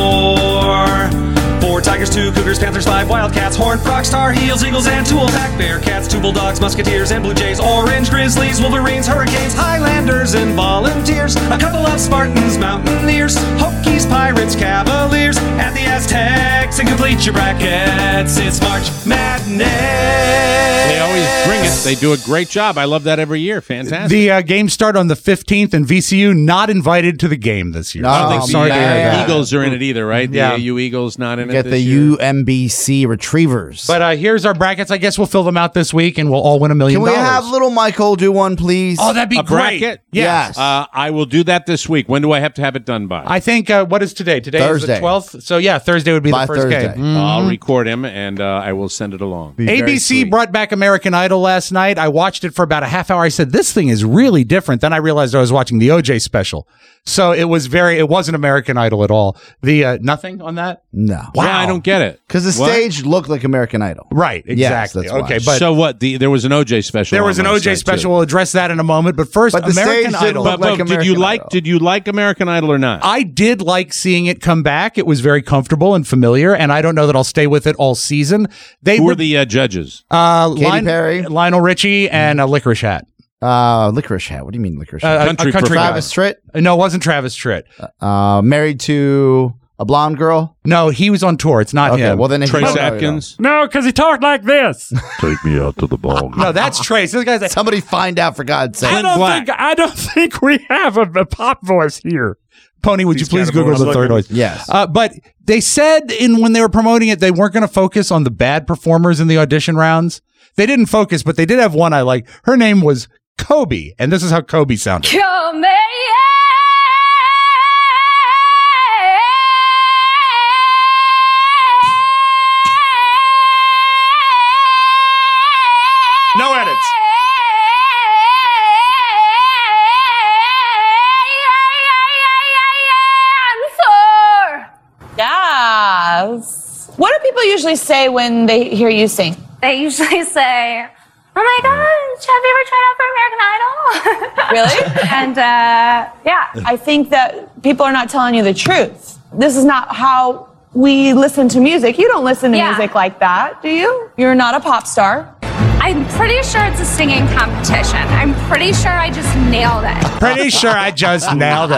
more. 4 Tigers, 2 Cougars, Panthers, 5 Wildcats, Horned Frogs, Tar Heels, Eagles, and 2 Wolfpack, Bearcats, 2 Bulldogs, Musketeers, and Blue Jays, Orange Grizzlies, Wolverines, Hurricanes, Highlanders, and Volunteers, a couple of Spartans, Mountaineers, Hokies, Pirates, Cavaliers, and the Aztecs, and complete your brackets. It's March Madness. They always bring it. They do a great job. I love that every year. Fantastic. The games start on the 15th, and VCU not invited to the game this year. I don't think sorry to hear that. the Eagles are in it either, right? Yeah. The AU Eagles not in it Get this the year. UMBC Retrievers. But here's our brackets. I guess we'll fill them out this week, and we'll all win $1 million. Can we have little Michael do one, please? Oh, that'd be A great. bracket? Yes. I will do that this week. When do I have to have it done by? I think, what is today? Today Thursday. is the 12th. So, yeah, Thursday would be By the first Thursday. game. I'll record him, and I will send it along. ABC brought back American Idol last night. I watched it for about a half hour. I said, this thing is really different. Then I realized I was watching the OJ special. So it wasn't American Idol at all. The nothing on that? No. Wow. Yeah, I don't get it. Because the stage looked like American Idol. Right, exactly. Yes, that's okay, why. but So what? There was an OJ special. there was on an last OJ night, special. too. We'll address that in a moment. But first, But the American stage didn't Idol. look But like did American you like Idol. did you like American Idol or not? I did like seeing it come back. It was very comfortable and familiar, and I don't know that I'll stay with it all season. Who were the judges? Katy Perry, Lionel Richie, and Licorice Hat. Licorice Hat. What do you mean Licorice Hat? Country guy. Travis Tritt? No, it wasn't Travis Tritt. Married to a blonde girl? No, he was on tour. It's not Okay, him. well then Trace Atkins. No, because he talked like this. Take me out to the ball game. No, that's Trace. This guy's like, Somebody find out for God's sake. I don't think we have a pop voice here. Pony, would you please Google the third voice? Yes. But they said when they were promoting it, they weren't going to focus on the bad performers in the audition rounds. They didn't focus, but they did have one I like. Her name was Kobe, and this is how Kobe sounded. Come No edits. Yes. What do people usually say when they hear you sing? They usually say, "Oh my gosh, have you ever tried out for American Idol? Really? And I think that people are not telling you the truth. This is not how we listen to music. You don't listen to music like that, do you? You're not a pop star. I'm pretty sure it's a singing competition. I'm pretty sure I just nailed it. Pretty sure I just nailed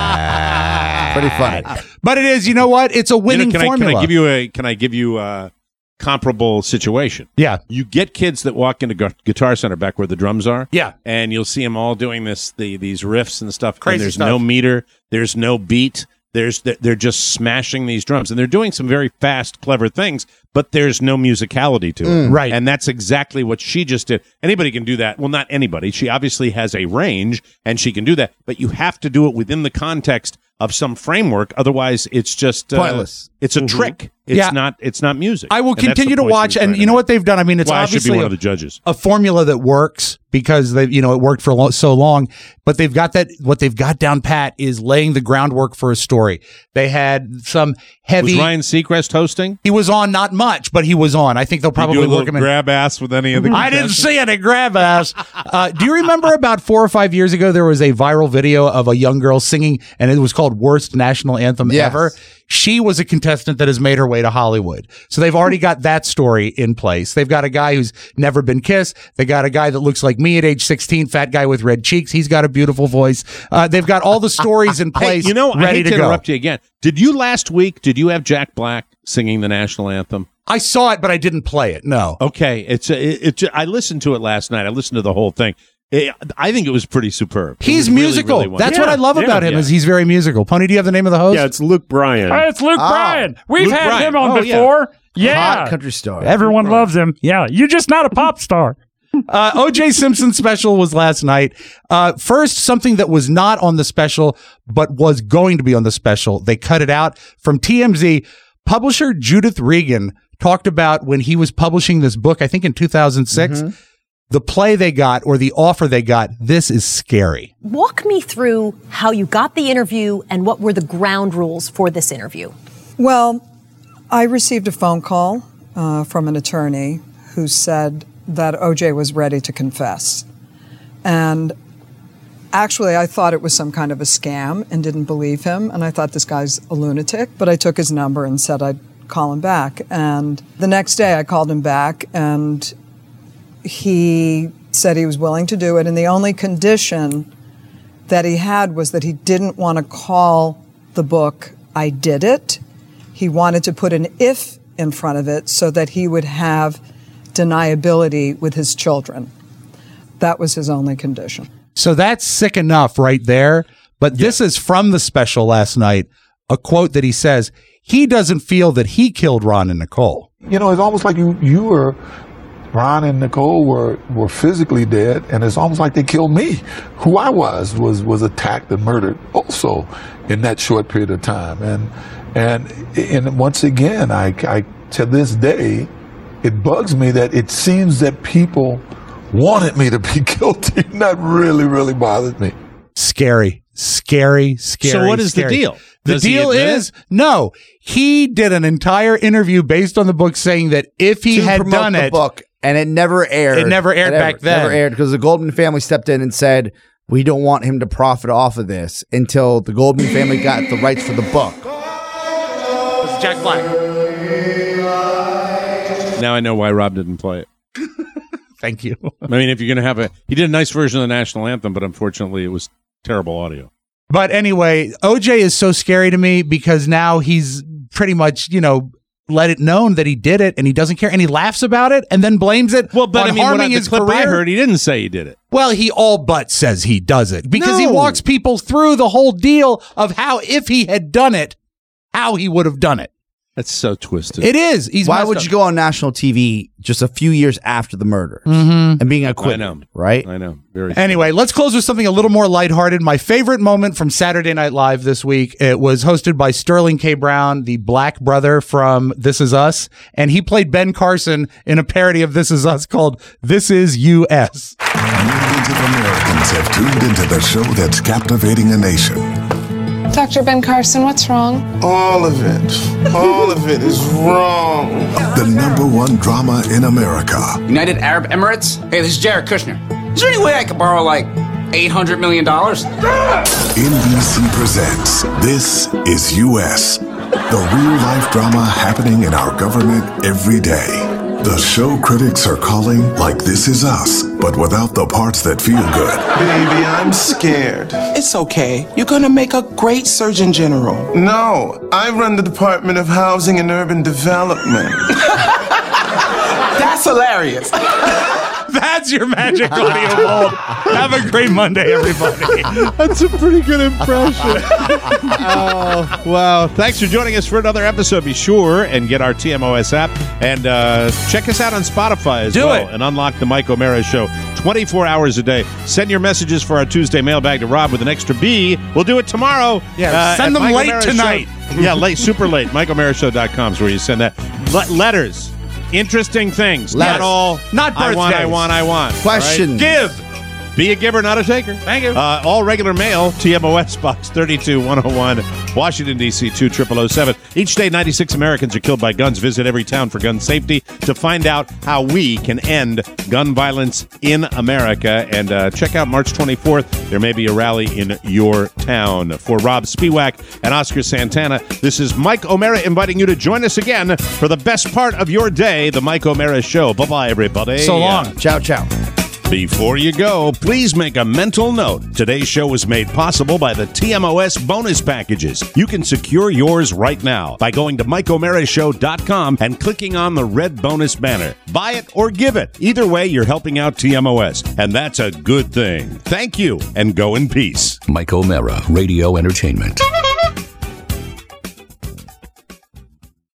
it. Pretty funny. But it is, you know what? It's a winning formula. Can I give you a comparable situation? Yeah. You get kids that walk into Guitar Center back where the drums are. Yeah. And you'll see them all doing these riffs and stuff. Crazy and there's stuff. no meter. There's no beat. They're just smashing these drums, and they're doing some very fast, clever things, but there's no musicality to it. Right. And that's exactly what she just did. Anybody can do that. Well, not anybody. She obviously has a range, and she can do that, but you have to do it within the context of some framework. Otherwise, it's just pointless. It's a trick. It's not music. I will And that's continue the to point watch, she was and trying you to know make. what they've done? I mean, it's Well, I should obviously be one of the judges. a formula that works because it worked for so long. But they've got what they've got down pat is laying the groundwork for a story. They had some heavy. Was Ryan Seacrest hosting? He was on, not much, but he was on. I think they'll probably Did you do a work him in. grab ass with any of the I didn't see any grab ass. Do you remember about 4 or 5 years ago there was a viral video of a young girl singing, and it was called "Worst National Anthem Ever"? She was a contestant that has made her way to Hollywood. So they've already got that story in place. They've got a guy who's never been kissed. They got a guy that looks like me at age 16, fat guy with red cheeks. He's got a beautiful voice. They've got all the stories in place. Hey, I ready hate to to go. interrupt you again. Did you have Jack Black singing the national anthem? I saw it, but I didn't play it. No. Okay, I listened to it last night. I listened to the whole thing. I think it was pretty superb. He's It was musical. really, really That's what I love about him Yeah. is he's very musical. Pony, do you have the name of the host? Yeah, it's Luke Bryan. Hey, it's Luke Bryan. We've Luke had Bryan. him on Oh, yeah. before. Yeah. Hot country star. Everyone loves him. Yeah. You're just not a pop star. O.J. Simpson special was last night. First, something that was not on the special, but was going to be on the special. They cut it out from TMZ. Publisher Judith Regan talked about when he was publishing this book, I think in 2006, the play they got or the offer they got. This is scary. Walk me through how you got the interview and what were the ground rules for this interview. Well, I received a phone call from an attorney who said that OJ was ready to confess. And actually, I thought it was some kind of a scam and didn't believe him. And I thought this guy's a lunatic. But I took his number and said I'd call him back. And the next day I called him back and he said he was willing to do it. And the only condition that he had was that he didn't want to call the book I Did It. He wanted to put an if in front of it so that he would have deniability with his children. That was his only condition. So that's sick enough right there. But this is from the special last night, a quote that he says, he doesn't feel that he killed Ron and Nicole. You know, it's almost like you were, Ron and Nicole were physically dead, and it's almost like they killed me. Who I was attacked and murdered also in that short period of time. And once again, I to this day, it bugs me that it seems that people wanted me to be guilty. That really bothered me. Scary. So what is the deal? The Does he deal admit is, no, he did an entire interview based on the book saying that if he to had promote done the it, book, and it never aired. It never aired back then. Never aired because the Goldman family stepped in and said, we don't want him to profit off of this until the Goldman family got the rights for the book. This is Jack Black. Now I know why Rob didn't play it. Thank you. I mean, if you're going to have he did a nice version of the national anthem, but unfortunately it was terrible audio. But anyway, OJ is so scary to me because now he's pretty much, let it known that he did it and he doesn't care and he laughs about it and then blames it on harming his clip career. I heard, he didn't say he did it. Well, he all but says he does it because he No. walks people through the whole deal of how, if he had done it, how he would have done it. That's so twisted. It is. He's Why messed would up. you go on national TV just a few years after the murders Mhm. and being acquitted? I know. Right? I know. Very. Anyway, let's close with something a little more lighthearted. My favorite moment from Saturday Night Live this week. It was hosted by Sterling K. Brown, the black brother from This Is Us, and he played Ben Carson in a parody of This Is Us called This Is US. Millions of Americans have tuned into the show that's captivating a nation. Dr. Ben Carson, what's wrong? All of it. All of it is wrong. The #1 drama in America. United Arab Emirates? Hey, this is Jared Kushner. Is there any way I could borrow like $800 million? NBC presents This is U.S., the real-life drama happening in our government every day. The show critics are calling like This Is Us, but without the parts that feel good. Baby, I'm scared. It's okay. You're gonna make a great Surgeon General. No, I run the Department of Housing and Urban Development. That's hilarious. That's your magic audio vault. Have a great Monday, everybody. That's a pretty good impression. Oh, wow. Thanks for joining us for another episode. Be sure and get our TMOS app and check us out on Spotify as well. And unlock the Mike O'Mara Show 24 hours a day. Send your messages for our Tuesday mailbag to Rob with an extra B. We'll do it tomorrow. Yeah, send them late tonight. Yeah, late, super late. MikeO'MaraShow.com is where you send that. Letters. Interesting things. Not all. Not birthdays. I want. Questions. Right? Give. Be a giver, not a taker. Thank you. All regular mail, TMOS Box 32101, Washington, D.C. 20007. Each day, 96 Americans are killed by guns. Visit every town for gun safety to find out how we can end gun violence in America. And check out March 24th. There may be a rally in your town. For Rob Spiewak and Oscar Santana, this is Mike O'Mara inviting you to join us again for the best part of your day, The Mike O'Mara Show. Bye-bye, everybody. So long. Ciao, ciao. Before you go, please make a mental note. Today's show was made possible by the TMOS bonus packages. You can secure yours right now by going to MikeO'MaraShow.com and clicking on the red bonus banner. Buy it or give it. Either way, you're helping out TMOS, and that's a good thing. Thank you, and go in peace. Mike O'Mara Radio Entertainment.